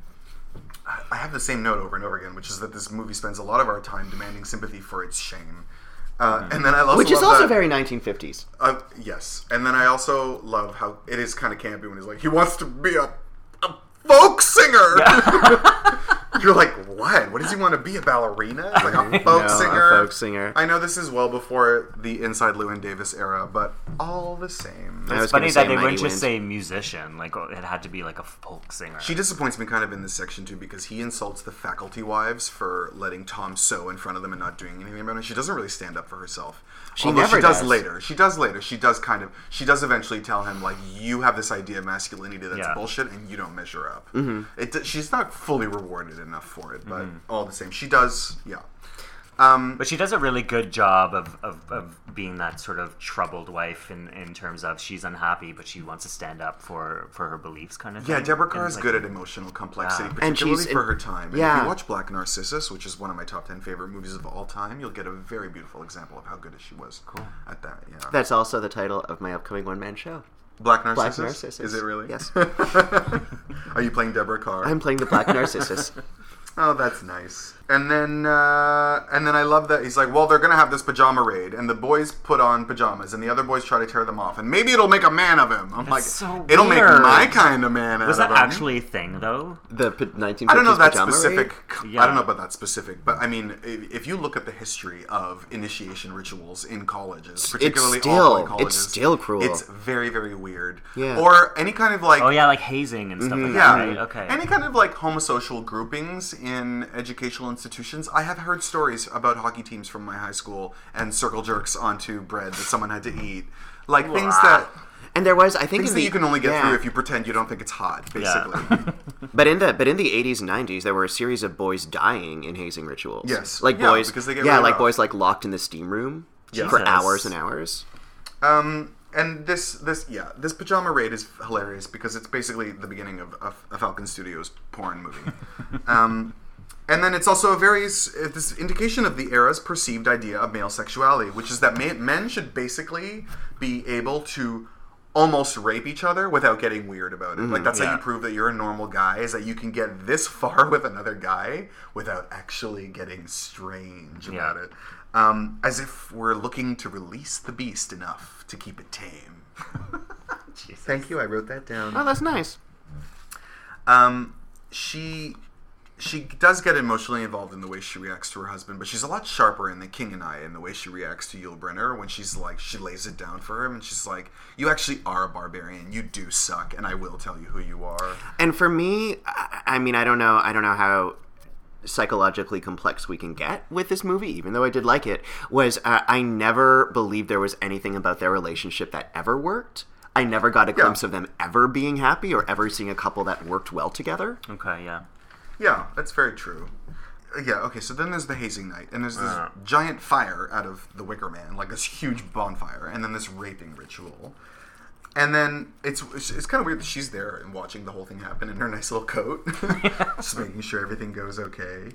I have the same note over and over again, which is that this movie spends a lot of our time demanding sympathy for its shame. Uh, and then I also Which is love also that- very nineteen fifties. Uh, yes, and then I also love how it is kind of campy when he's like, he wants to be a, a folk singer. You're like, what? What does he want to be? A ballerina? Like a folk No, singer? a folk singer. I know this is well before the Inside Llewyn Davis era, but all the same. I was It's funny gonna say that they Mighty wouldn't just Wind. say musician. Like, oh, it had to be like a folk singer. She disappoints me kind of in this section too because he insults the faculty wives for letting Tom sew in front of them and not doing anything about it. She doesn't really stand up for herself. She Although never she does, does. later. She does later. She does kind of. She does eventually tell him like, you have this idea of masculinity that's Yeah. bullshit and you don't measure up. Mm-hmm. It. She's not fully rewarded enough for it, but mm-hmm. all the same, she does. Yeah. Um, But she does a really good job of, of, of being that sort of troubled wife in, in terms of she's unhappy, but she wants to stand up for, for her beliefs kind of thing. yeah, Deborah Kerr And, is like, good at emotional complexity, Yeah. And particularly she's for in- her time. And yeah. if you watch Black Narcissus, which is one of my top ten favorite movies of all time, you'll get a very beautiful example of how good she was Cool. at that. Yeah. That's also the title of my upcoming one-man show. Black Narcissus? Black Narcissus. Is it really? Yes. Are you playing Deborah Kerr? I'm playing the Black Narcissus. Oh, that's nice. And then, uh, and then I love that he's like, well, they're gonna have this pajama raid, and the boys put on pajamas, and the other boys try to tear them off, and maybe it'll make a man of him. I'm like, so it'll weird. make my kind of man Was out that of him. actually a thing, though? The p- nineteen fifties I don't know that pajama specific. raid? Yeah. I don't know about that specific, but I mean, if, if you look at the history of initiation rituals in colleges, particularly still- all-boy it's colleges, still cruel. It's very, very weird. Yeah. Or any kind of like, Oh, yeah, like hazing and stuff like yeah, that, right? Okay. any kind of like homosocial groupings in educational institutions. I have heard stories about hockey teams from my high school and circle jerks onto bread that someone had to eat, like things that. And there was, I think, Things in that the, you can only get yeah. through if you pretend you don't think it's hot, basically. Yeah. But in the but in the eighties and nineties, there were a series of boys dying in hazing rituals. Yes. like Yeah, boys, because they get yeah, really like rough. boys like locked in the steam room Yeah. for Jesus. hours and hours. Um, and this, this, yeah, this pajama raid is hilarious because it's basically the beginning of, of a Falcon Studios porn movie. um, and then it's also a very s- this indication of the era's perceived idea of male sexuality, which is that ma- men should basically be able to almost rape each other without getting weird about it. Like that's how yeah. you prove that you're a normal guy, is that you can get this far with another guy without actually getting strange Yeah. about it. Um, as if we're looking to release the beast enough to keep it tame. Jesus. Thank you, I wrote that down. Oh, that's nice. Um, she she does get emotionally involved in the way she reacts to her husband, but she's a lot sharper in The King and I in the way she reacts to Yul Brynner when she's like, she lays it down for him and she's like, you actually are a barbarian, you do suck, and I will tell you who you are. And for me, I, I mean, I don't know, I don't know how psychologically complex we can get with this movie, even though I did like it, was uh, I never believed there was anything about their relationship that ever worked. I never got a glimpse Yeah. of them ever being happy or ever seeing a couple that worked well together. Okay, yeah. Yeah, that's very true. Uh, Yeah, okay, so then there's the hazing night, and there's this Uh. giant fire out of the Wicker Man, like this huge bonfire, and then this raping ritual. And then it's it's, it's kind of weird that she's there and watching the whole thing happen in her nice little coat, just making sure everything goes okay.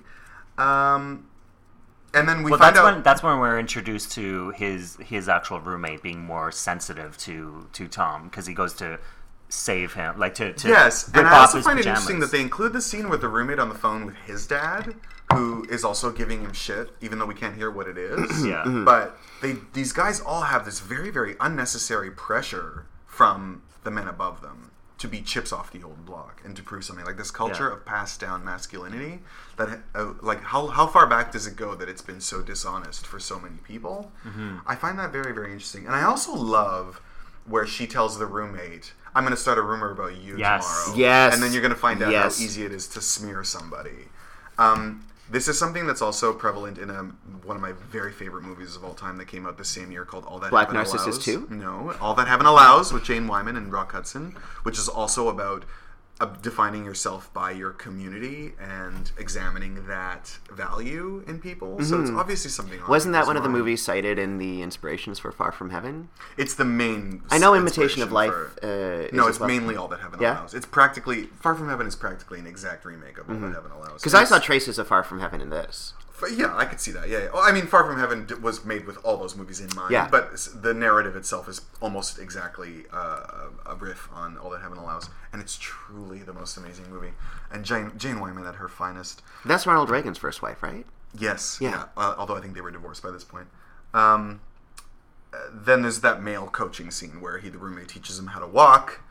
Um, and then we Well, find that's out. when that's when we're introduced to his his actual roommate being more sensitive to to Tom because he goes to save him, like to, to Yes, rip and I off also his find it pajamas. interesting that they include the scene with the roommate on the phone with his dad, who is also giving him shit, even though we can't hear what it is. Yeah. But they these guys all have this very, very unnecessary pressure from the men above them to be chips off the old block and to prove something. Like this culture Yeah. of passed down masculinity, that uh, like how how far back does it go that it's been so dishonest for so many people? Mm-hmm. I find that very, very interesting. And I also love where she tells the roommate, I'm going to start a rumor about you Yes. tomorrow. Yes. And then you're going to find out Yes. how easy it is to smear somebody. Um, this is something that's also prevalent in a, one of my very favorite movies of all time that came out the same year called All That Black Heaven Narcissus Allows. two? No, All That Heaven Allows with Jane Wyman and Rock Hudson, which is also about uh, defining yourself by your community and examining that value in people. So it's obviously something. on Wasn't that people's one of the mind. movies cited in the inspirations for Far From Heaven? It's the main. I know Imitation of inspiration Life. for- Uh, is no, as it's well. mainly All That Heaven Yeah? Allows. It's practically Far From Heaven is practically an exact remake of All That Heaven Allows. Because I It's- saw traces of Far From Heaven in this. F- Yeah, I could see that. Yeah, yeah. Well, I mean, Far From Heaven d- was made with all those movies in mind. Yeah. But s- the narrative itself is almost exactly uh, a riff on All That Heaven Allows, and it's truly the most amazing movie. And Jane Jane Wyman at her finest. That's Ronald Reagan's first wife, right? Yes. Yeah. Yeah. Uh, although I think they were divorced by this point. Um, uh, then there's that male coaching scene where he, the roommate, teaches him how to walk.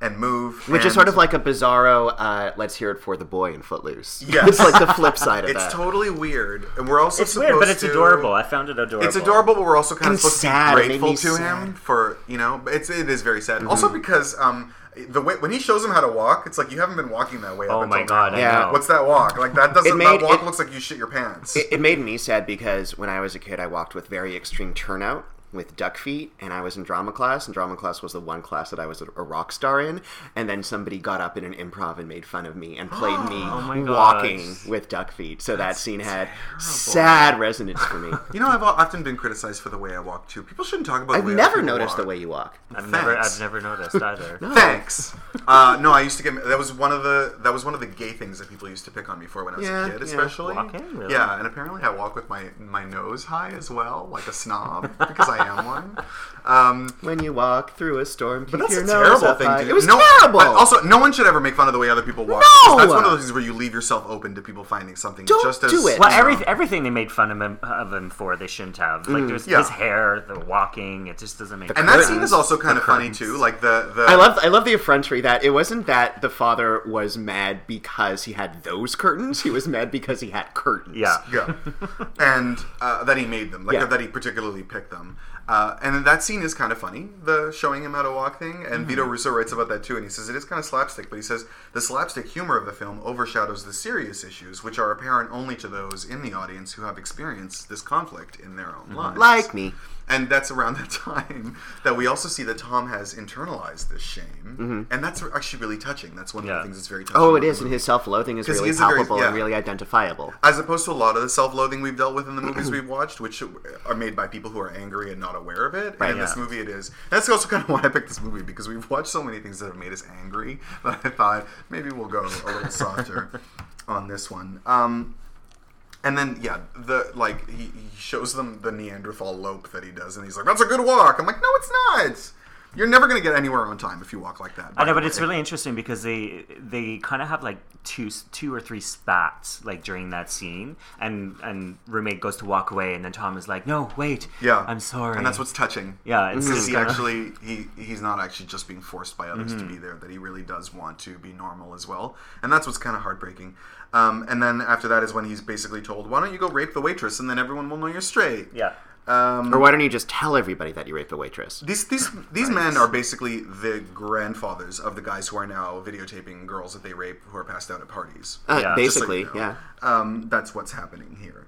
and move. Which and is sort of like a bizarro, uh, let's hear it for the boy in Footloose. Yes. It's like the flip side of it's that. It's totally weird. And we're also It's supposed weird, but it's to, adorable. I found it adorable. It's adorable, but we're also kind And of supposed sad. to It be made grateful me to sad. him for, you know, it's, it is very sad. Mm-hmm. Also because um, the way, when he shows him how to walk, it's like, you haven't been walking that way up Oh until my God, now. I Yeah. know. What's that walk? Like, that doesn't, It made- that walk it- looks like you shit your pants. It, it made me sad because when I was a kid, I walked with very extreme turnout with duck feet, and I was in drama class, and drama class was the one class that I was a, a rock star in, and then somebody got up in an improv and made fun of me and played me Oh my walking gosh. with duck feet. So that scene had terrible. sad resonance for me. You know, I've often been criticized for the way I walk, too. People shouldn't talk about the I've way never other people noticed walk. the way you walk. I've never, Thanks. I've never noticed either. No. Thanks. Uh, no, I used to get. That was one of the. That was one of the gay things that people used to pick on me for when I was Yeah, a kid, yeah. especially. Walking? Really? Yeah, and apparently I walk with my my nose high as well, like a snob, because I am one. Um, When you walk through a storm, keep but that's your a nose terrible up thing high. to do. It was no, terrible. But also, no one should ever make fun of the way other people walk. No! That's one of those things where you leave yourself open to people finding something Don't just as. do it. Well, you know. every, everything they made fun of him, of him for, they shouldn't have. Like, there's yeah. his hair, the walking, it just doesn't make And that sense. scene is also kind The of funny curtains. too. Like the the. I love I love the effrontery that it wasn't that the father was mad because he had those curtains. He was mad because he had curtains. Yeah. Yeah, and uh, that he made them, like Yeah. that he particularly picked them. Uh, and then that scene is kind of funny, the showing him how to walk thing. And Vito Russo writes about that too, and he says it is kind of slapstick, but he says the slapstick humor of the film overshadows the serious issues, which are apparent only to those in the audience who have experienced this conflict in their own lives. Like me. And that's around the time that we also see that Tom has internalized this shame, and that's actually really touching. That's one of Yeah. the things that's very touching. Oh, it about is, the and movie. his self-loathing is 'Cause he really is a very- palpable and yeah. really identifiable. As opposed to a lot of the self-loathing we've dealt with in the movies we've watched, which are made by people who are angry and not aware of it. Right, and in this yeah. movie it is. That's also kind of why I picked this movie, because we've watched so many things that have made us angry that I thought maybe we'll go a little softer on this one. Um, and then, yeah, the like he, he shows them the Neanderthal lope that he does, and he's like, that's a good walk. I'm like, no, it's not. You're never going to get anywhere on time if you walk like that. I know, by but the it's way. really interesting because they they kind of have like two two or three spats like during that scene, and and roommate goes to walk away, and then Tom is like, "No, wait, Yeah, I'm sorry," and that's what's touching. Yeah, it's because just he kinda- actually he he's not actually just being forced by others Mm-hmm. to be there. That he really does want to be normal as well, and that's what's kind of heartbreaking. Um, and then after that is when he's basically told, "Why don't you go rape the waitress, and then everyone will know you're straight." yeah. Um, Or why don't you just tell everybody that you raped the waitress? these these these men are basically the grandfathers of the guys who are now videotaping girls that they rape who are passed out at parties. Uh, Yeah. basically, Just so you know. yeah. Um, that's what's happening here.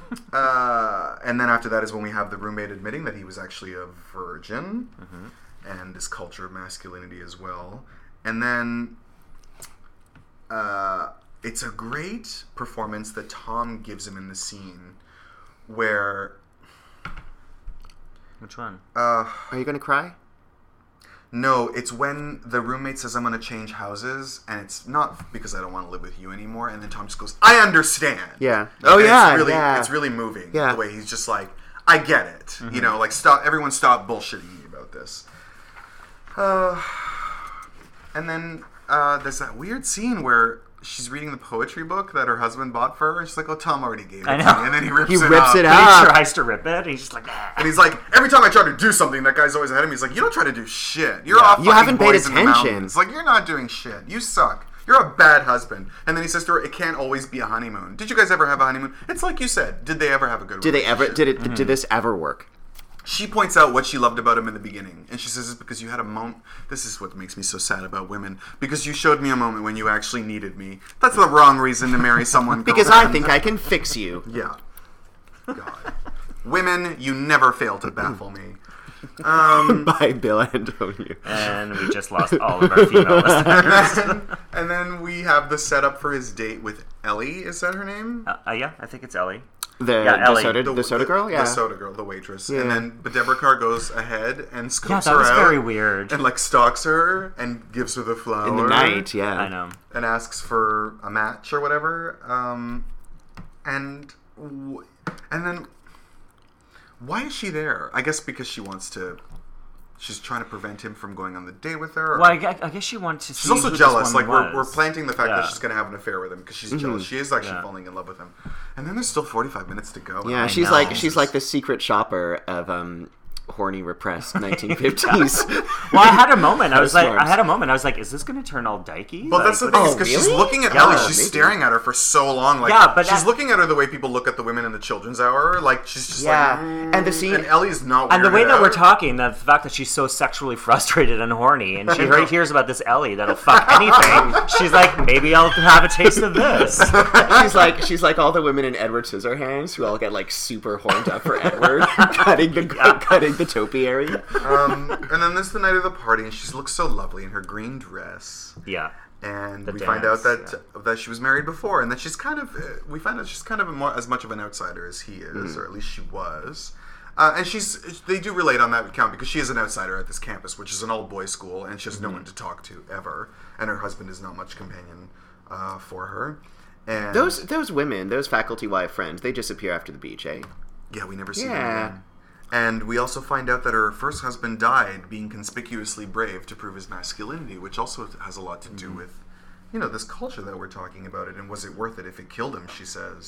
uh, and then after that is when we have the roommate admitting that he was actually a virgin, and this culture of masculinity as well. And then uh, it's a great performance that Tom gives him in the scene where Which one? uh, Are you going to cry? no, it's when the roommate says, I'm going to change houses, and it's not because I don't want to live with you anymore, and then Tom just goes, I understand. Yeah. Like, Oh, and yeah, It's really, yeah. it's really moving. Yeah. The way he's just like, I get it. Mm-hmm. You know, like, stop, everyone stop bullshitting me about this. Uh, and then uh, there's that weird scene where she's reading the poetry book that her husband bought for her, and she's like, oh, Tom already gave it I to know. me. And then he rips He it rips up. it But up. he tries to rip it, and he's just like, ah. And he's like, every time I try to do something, that guy's always ahead of me. He's like, you don't try to do shit. You're Yeah. off You fucking haven't paid Boys in the attention. Mountains. Like, you're not doing shit. You suck. You're a bad husband. And then he says to her, it can't always be a honeymoon. Did you guys ever have a honeymoon? It's like you said. Did they ever have a good Did they ever? relationship? Did it? Did this ever work? She points out what she loved about him in the beginning. And she says, it's because you had a moment. This is what makes me so sad about women. Because you showed me a moment when you actually needed me. That's the wrong reason to marry someone. Because I girlfriend. think I can fix you. Yeah. God. Women, you never fail to baffle me. Um, By Bill Antonio. And we just lost all of our female listeners. and, then, and then we have the setup for his date with Ellie. Is that her name? Uh, uh, yeah, I think it's Ellie. The, Yeah, the Ellie. soda, the, soda girl, yeah. The soda girl, the waitress. Yeah. And then, but Deborah Carr goes ahead and scopes Yeah, that her was out very weird. and like stalks her and gives her the flower In the night, yeah. I know. and asks for a match or whatever. Um, and w- and then why is she there? I guess because she wants to. She's trying to prevent him from going on the date with her. or- Well, I, gu- I guess she wanted to see She's also who this jealous. Like woman we're, we're was. planting the fact Yeah. that she's going to have an affair with him because she's jealous. She is actually Yeah. falling in love with him. And then there's still forty-five minutes to go. Yeah, I she's know. like she's like the secret shopper of um horny, repressed nineteen fifties. Well, I had a moment. I was like, Norms. I had a moment. I was like, is this going to turn all dykey? Well, like, that's the what- thing, Oh, because she's really? looking at Yeah, Ellie, she's maybe. staring at her for so long. Like, Yeah, but she's that- looking at her the way people look at the women in the children's hour. Like, she's just Yeah, like, mm, and the scene- and Ellie's not. And the way weirded that we're out. talking, the fact that she's so sexually frustrated and horny, and she heard, hears about this Ellie that'll fuck anything, she's like, maybe I'll have a taste of this. she's like she's like all the women in Edward Scissorhands who all get like super horned up for Edward, cutting the cutting the topiary. Um, and then there's the night of the party, and she looks so lovely in her green dress. Yeah. And The we find out dance, that that she was married before, and that she's kind of. Uh, we find out she's kind of a more, as much of an outsider as he is, or at least she was. Uh, and she's. They do relate on that account because she is an outsider at this campus, which is an all boys school, and she has no one to talk to ever, and her husband is not much companion uh, for her. And Those those women, those faculty wife friends, they disappear after the beach, eh? yeah, we never see Yeah. them again. And we also find out that her first husband died being conspicuously brave to prove his masculinity, which also has a lot to do with, you know, this culture that we're talking about it. And was it worth it if it killed him, she says.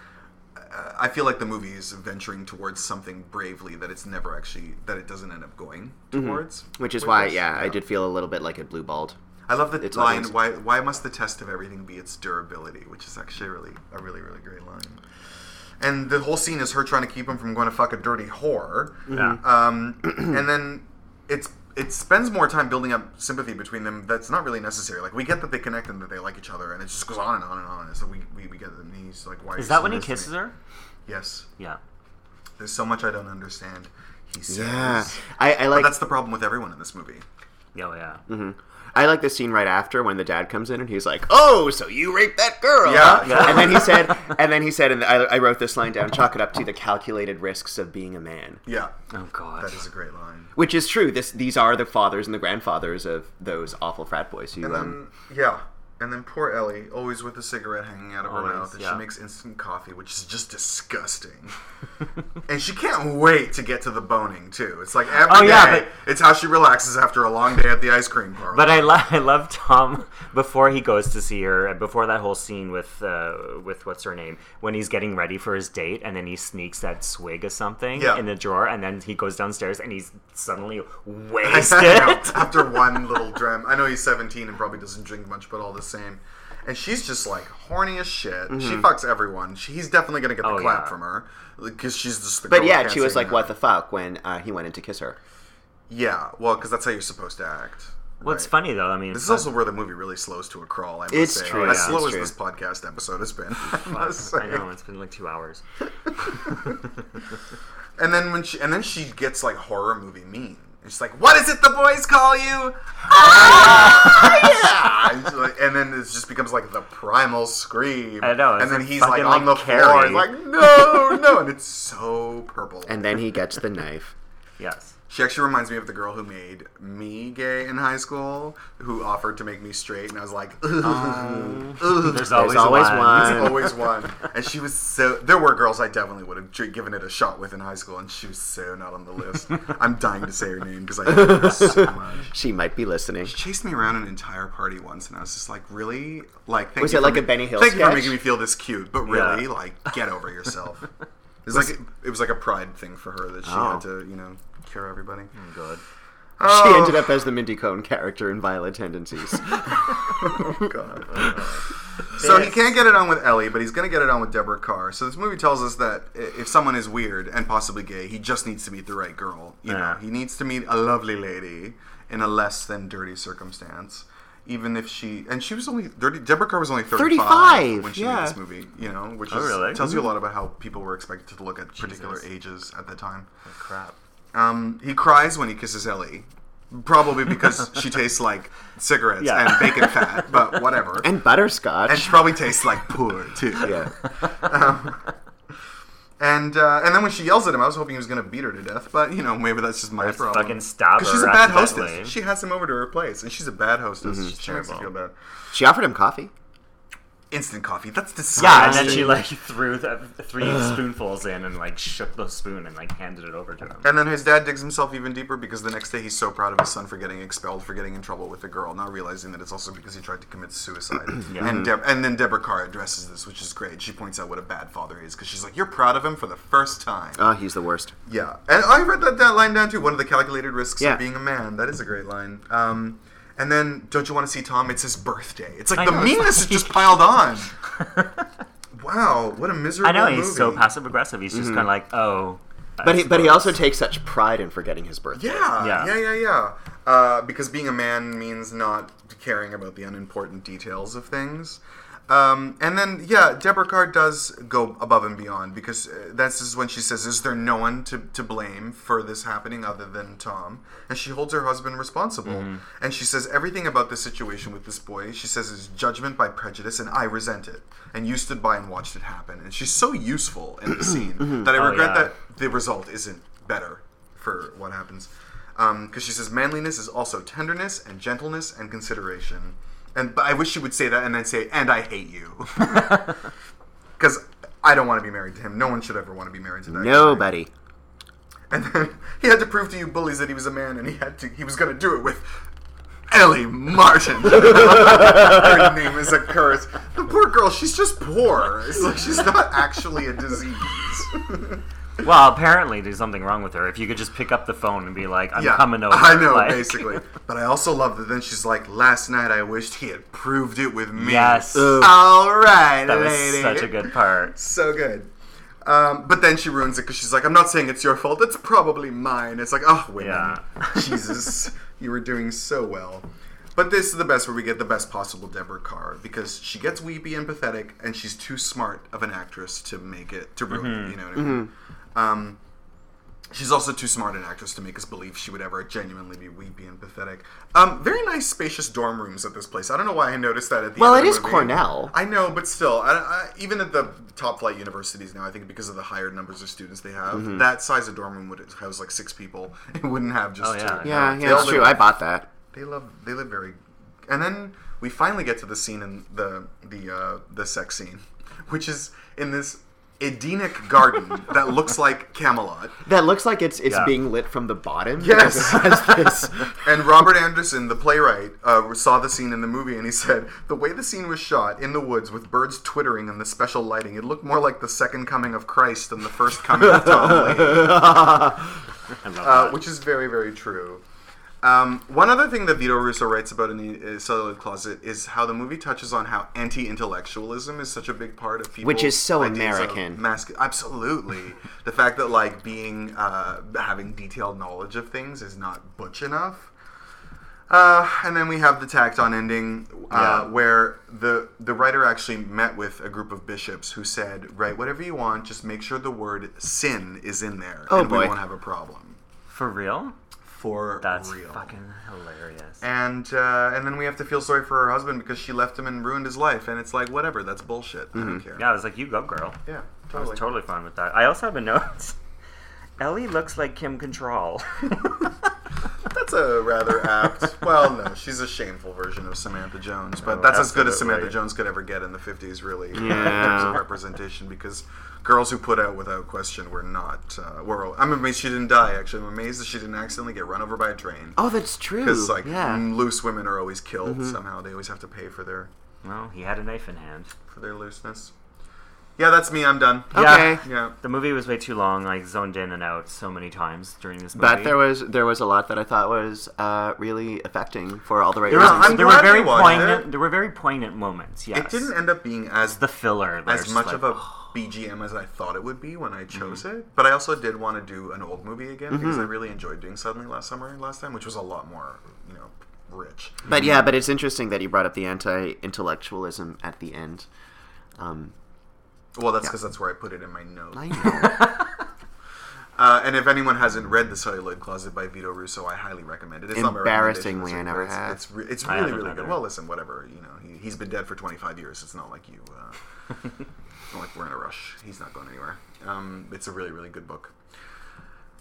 Uh, I feel like the movie is venturing towards something bravely that it's never actually, that it doesn't end up going towards. Which is with why, this. yeah, I did feel a little bit like it blue balled. I love the It's line, always- why, why must the test of everything be its durability, which is actually really a really, really great line. And the whole scene is her trying to keep him from going to fuck a dirty whore. Yeah. Um, and then it's it spends more time building up sympathy between them that's not really necessary. Like, we get that they connect and that they like each other, and it just goes on and on and on. And so we, we, we get it, and he's like, why are Is you that so when he nice to me? kisses her? Yes. Yeah. There's so much I don't understand, he says. Yeah, I, I But like that's the problem with everyone in this movie. Oh, yeah. I like the scene right after when the dad comes in and he's like, "Oh, so you raped that girl?" Yeah. huh?" And then he said, and then he said, and I, I wrote this line down: "Chalk it up to the calculated risks of being a man," Yeah. Oh, God. That is a great line. which is true. This these are the fathers and the grandfathers of those awful frat boys who. And Um, then, yeah. And then poor Ellie, always with a cigarette hanging out of her Always, mouth, and yeah. she makes instant coffee, which is just disgusting. And she can't wait to get to the boning, too. It's like every Oh, day, yeah, but- it's how she relaxes after a long day at the ice cream parlor. But I, lo- I love Tom before he goes to see her, and before that whole scene with uh, with what's her name, when he's getting ready for his date, and then he sneaks that swig of something Yeah. in the drawer, and then he goes downstairs, and he's suddenly I wasted. know, after one little dram. I know he's seventeen and probably doesn't drink much, but all the same. And she's just like horny as shit. She fucks everyone. She, he's definitely going to get the Oh, clap yeah. from her. Because she's just the but girl yeah, who can't she was say like, no. "What the fuck?" when uh, he went in to kiss her. Yeah, well, because that's how you're supposed to act. Well, it's Right. funny, though. I mean, This is also where the movie really slows to a crawl, I must It's say. true, As yeah, slow it's as true. this podcast episode has been, I must I say. know, it's been like two hours. And then when she, and then she gets like horror movie mean. And she's like, "What is it the boys call you?" Ah, yeah. And, she's like- and then it just becomes like the primal scream. I know, it's And then like he's like fucking, on like, the floor. Carrie. He's like, "No, no!" And it's so purple. And then he gets the knife. Yes. She actually reminds me of the girl who made me gay in high school, who offered to make me straight, and I was like, ugh, ugh. There's always, always one. one. There's always one. And she was so... There were girls I definitely would have dr- given it a shot with in high school, and she was so not on the list. I'm dying to say her name because I love her so much. She might be listening. She chased me around an entire party once, and I was just like, really? Like, thank Was you it for like ma- a Benny Hill Thank you for sketch? making me feel this cute, but really, Yeah. like, get over yourself. It was like it was like a pride thing for her that she Oh. had to, you know, cure everybody. Good. She Oh. ended up as the Mindy Cohn character in Violent Tendencies. Oh, God. So he can't get it on with Ellie, but he's going to get it on with Deborah Carr. So this movie tells us that i- if someone is weird and possibly gay, he just needs to meet the right girl. You know, Yeah. he needs to meet a lovely lady in a less than dirty circumstance. Even if she and she was only dirty. Deborah Carr was only thirty-five, thirty-five, when she yeah. made this movie. You know, which Oh, is, really? tells you a lot about how people were expected to look at particular Jesus. ages at the time. Oh, crap. Um, he cries when he kisses Ellie. Probably because she tastes like cigarettes Yeah. and bacon fat, but whatever. And butterscotch. And she probably tastes like poor too. yeah. Um, and uh, and then when she yells at him, I was hoping he was going to beat her to death, but you know maybe that's just my Just problem. fucking stab Because she's a her bad accidentally. hostess. She has him over to her place, and she's a bad hostess. She makes me terrible. feel bad. She offered him coffee. instant coffee. That's disgusting. Yeah, and then she like threw the three spoonfuls in and like shook the spoon and like handed it over to him. And then his dad digs himself even deeper because the next day he's so proud of his son for getting expelled, for getting in trouble with a girl, not realizing that it's also because he tried to commit suicide. Yeah. And Deb- and then Deborah Carr addresses this, which is great. She points out what a bad father he is because she's like, "You're proud of him for the first time." Oh, he's the worst. Yeah, and I read that, that line down too. One of the calculated risks Yeah. of being a man. That is a great line. Um, and then, don't you want to see Tom? It's his birthday. It's like I the know, it's meanness like- is just piled on. Wow, what a miserable I know movie. he's so passive aggressive. He's just kind of like, oh. But I he, but he suppose. also takes such pride in forgetting his birthday. Yeah, yeah, Yeah. yeah, yeah. Uh, because being a man means not caring about the unimportant details of things. Um, and then, yeah, Deborah Carr does go above and beyond because uh, this is when she says, is there no one to, to blame for this happening other than Tom? And she holds her husband responsible. Mm-hmm. And she says everything about the situation with this boy, she says, is judgment by prejudice, and I resent it. And you stood by and watched it happen. And she's so useful in the scene that I Oh, regret yeah. that the result isn't better for what happens. Because um, she says manliness is also tenderness and gentleness and consideration. And but I wish she would say that and then say, and I hate you. Because I don't want to be married to him. No one should ever want to be married to that guy. Nobody. And then he had to prove to you bullies that he was a man, and he had to. He was going to do it with Ellie Martin. Her name is a curse. The poor girl, she's just poor. It's like she's not actually a disease. Well, apparently there's something wrong with her. If you could just pick up the phone and be like, I'm coming over. I know, like- basically. But I also love that then she's like, last night I wished he had proved it with me. Yes. Ugh. All right, That was lady. such a good part. So good. Um, but then she ruins it because she's like, I'm not saying it's your fault. It's probably mine. It's like, oh, women. Yeah. Jesus. You were doing so well. But this is the best where we get the best possible Deborah Carr because she gets weepy and pathetic and she's too smart of an actress to make it, to ruin it, you know what I mean? Um, she's also too smart an actress to make us believe she would ever genuinely be weepy and pathetic. Um, very nice, spacious dorm rooms at this place. I don't know why I noticed that at the Well, end it of the is movie. Cornell. I know, but still, I, I, even at the top flight universities now, I think because of the higher numbers of students they have, that size of dorm room would house like six people. It wouldn't have just Oh, yeah. two. Yeah, They yeah, all that's live- true. I bought that. They love. They live very. And then we finally get to the scene in the the uh, the sex scene, which is in this Edenic garden that looks like Camelot. That looks like it's it's Yeah. being lit from the bottom. Yes. because it has this. And Robert Anderson, the playwright, uh, saw the scene in the movie, and he said the way the scene was shot in the woods with birds twittering and the special lighting, it looked more like the second coming of Christ than the first coming of Tom Lee. I love Uh, that. which is very, very true. Um, one other thing that Vito Russo writes about in the uh, Celluloid Closet is how the movie touches on how anti-intellectualism is such a big part of people. Which is so American. Mascu- absolutely. The fact that like being uh, having detailed knowledge of things is not butch enough. Uh, and then we have the tacked on ending uh, Yeah. where the the writer actually met with a group of bishops who said, write whatever you want, just make sure the word sin is in there, Oh, and boy. we won't have a problem. For real? For That's real. fucking hilarious. And uh, and then we have to feel sorry for her husband because she left him and ruined his life. And it's like, whatever, that's bullshit. I don't care. Yeah, I was like, you go, girl. Yeah, I totally. was totally fine with that. I also have a note. Ellie looks like Kim Cattrall. That's a rather apt. Well, no, she's a shameful version of Samantha Jones, but that's as good as Absolutely. Samantha Jones could ever get in the fifties, really, in Yeah. terms of representation. Because girls who put out without question were not. Uh, were. I'm amazed she didn't die. Actually, I'm amazed that she didn't accidentally get run over by a train. Oh, that's true. Because like yeah. mm, loose women are always killed somehow. They always have to pay for their Well, he had a knife in hand. for their looseness. Yeah, that's me. I'm done. Okay. Yeah. The movie was way too long. I zoned in and out so many times during this movie. But there was there was a lot that I thought was uh, really affecting for all the right There, reasons. was, I'm there were glad very you watched poignant. it. There were very poignant moments. Yes, It didn't end up being as the filler. that was as just much like, of a B G M as I thought it would be when I chose it. But I also did want to do an old movie again because I really enjoyed doing Suddenly last summer last time, which was a lot more, you know, rich. But yeah, but it's interesting that you brought up the anti-intellectualism at the end. Um, Well, that's Yeah. because that's where I put it in my note. I know. Uh, and if anyone hasn't read The Celluloid Closet by Vito Russo, I highly recommend it. It's not my Embarrassingly, recommendation, I never it's, have. It's, re- it's I really, haven't really either. good. Well, listen, whatever. You know, he, he's been dead for twenty-five years. It's not like you. Uh, it's not like we're in a rush. He's not going anywhere. Um, it's a really, really good book.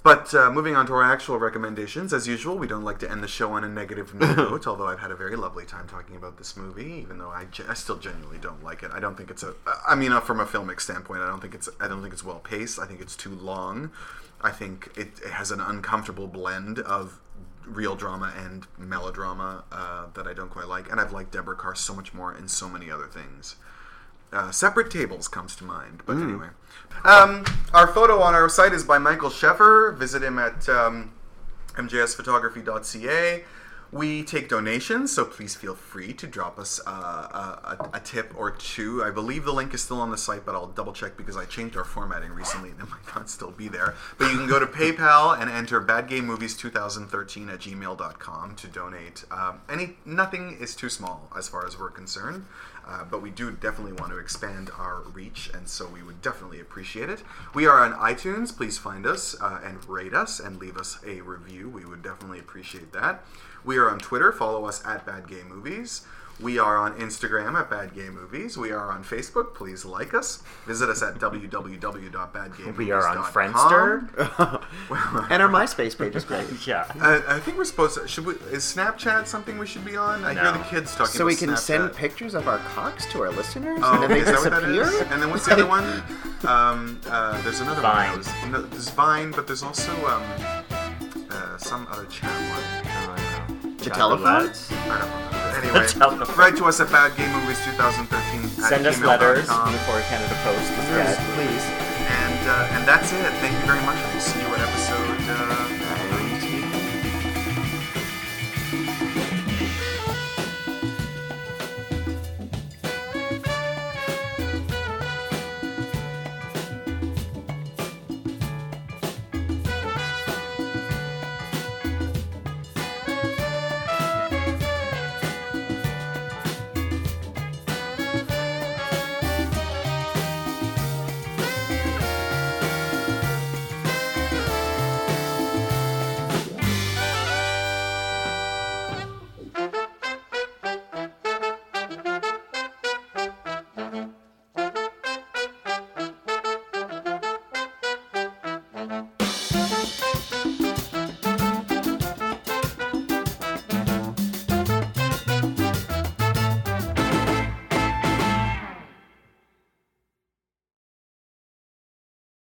But uh, moving on to our actual recommendations, as usual, we don't like to end the show on a negative note, although I've had a very lovely time talking about this movie, even though I, ge- I still genuinely don't like it. I don't think it's a... I mean, uh, from a filmic standpoint, I don't think it's I don't think it's well-paced. I think it's too long. I think it, it has an uncomfortable blend of real drama and melodrama uh, that I don't quite like. And I've liked Deborah Kerr so much more in so many other things. Uh, Separate Tables comes to mind, but mm. anyway. Um, our photo on our site is by Michael Sheffer. Visit him at um, m j s photography dot c a. We take donations, so please feel free to drop us uh, a, a tip or two. I believe the link is still on the site, but I'll double check because I changed our formatting recently and it might not still be there. But you can go to PayPal and enter bad game movies twenty thirteen at gmail dot com to donate. Um, any Nothing is too small as far as we're concerned. Uh, but we do definitely want to expand our reach, and so we would definitely appreciate it. We are on iTunes. Please find us uh, and rate us and leave us a review. We would definitely appreciate that. We are on Twitter. Follow us at Bad Gay Movies. We are on Instagram at Bad Gay Movies. We are on Facebook. Please like us. Visit us at w w w dot bad gay movies dot com. We are on Friendster. And our MySpace page is great. Yeah. I, I think we're supposed to... Should we, is Snapchat something we should be on? I No. hear the kids talking So about we can Snapchat. send pictures of our cocks to our listeners Oh, and then they is that what that disappear? is? And then what's the other one? Um, uh, there's another Vine. one. That was, no, there's Vine, but there's also um, uh, some other chat one. The telephone? I don't know. Anyway, Telephone. write to us at bad game movies twenty thirteen at Send us gmail dot letters com. before Canada Post is Yes, read. please. And, uh, and that's it. Thank you very much. We'll see you at episode... Uh,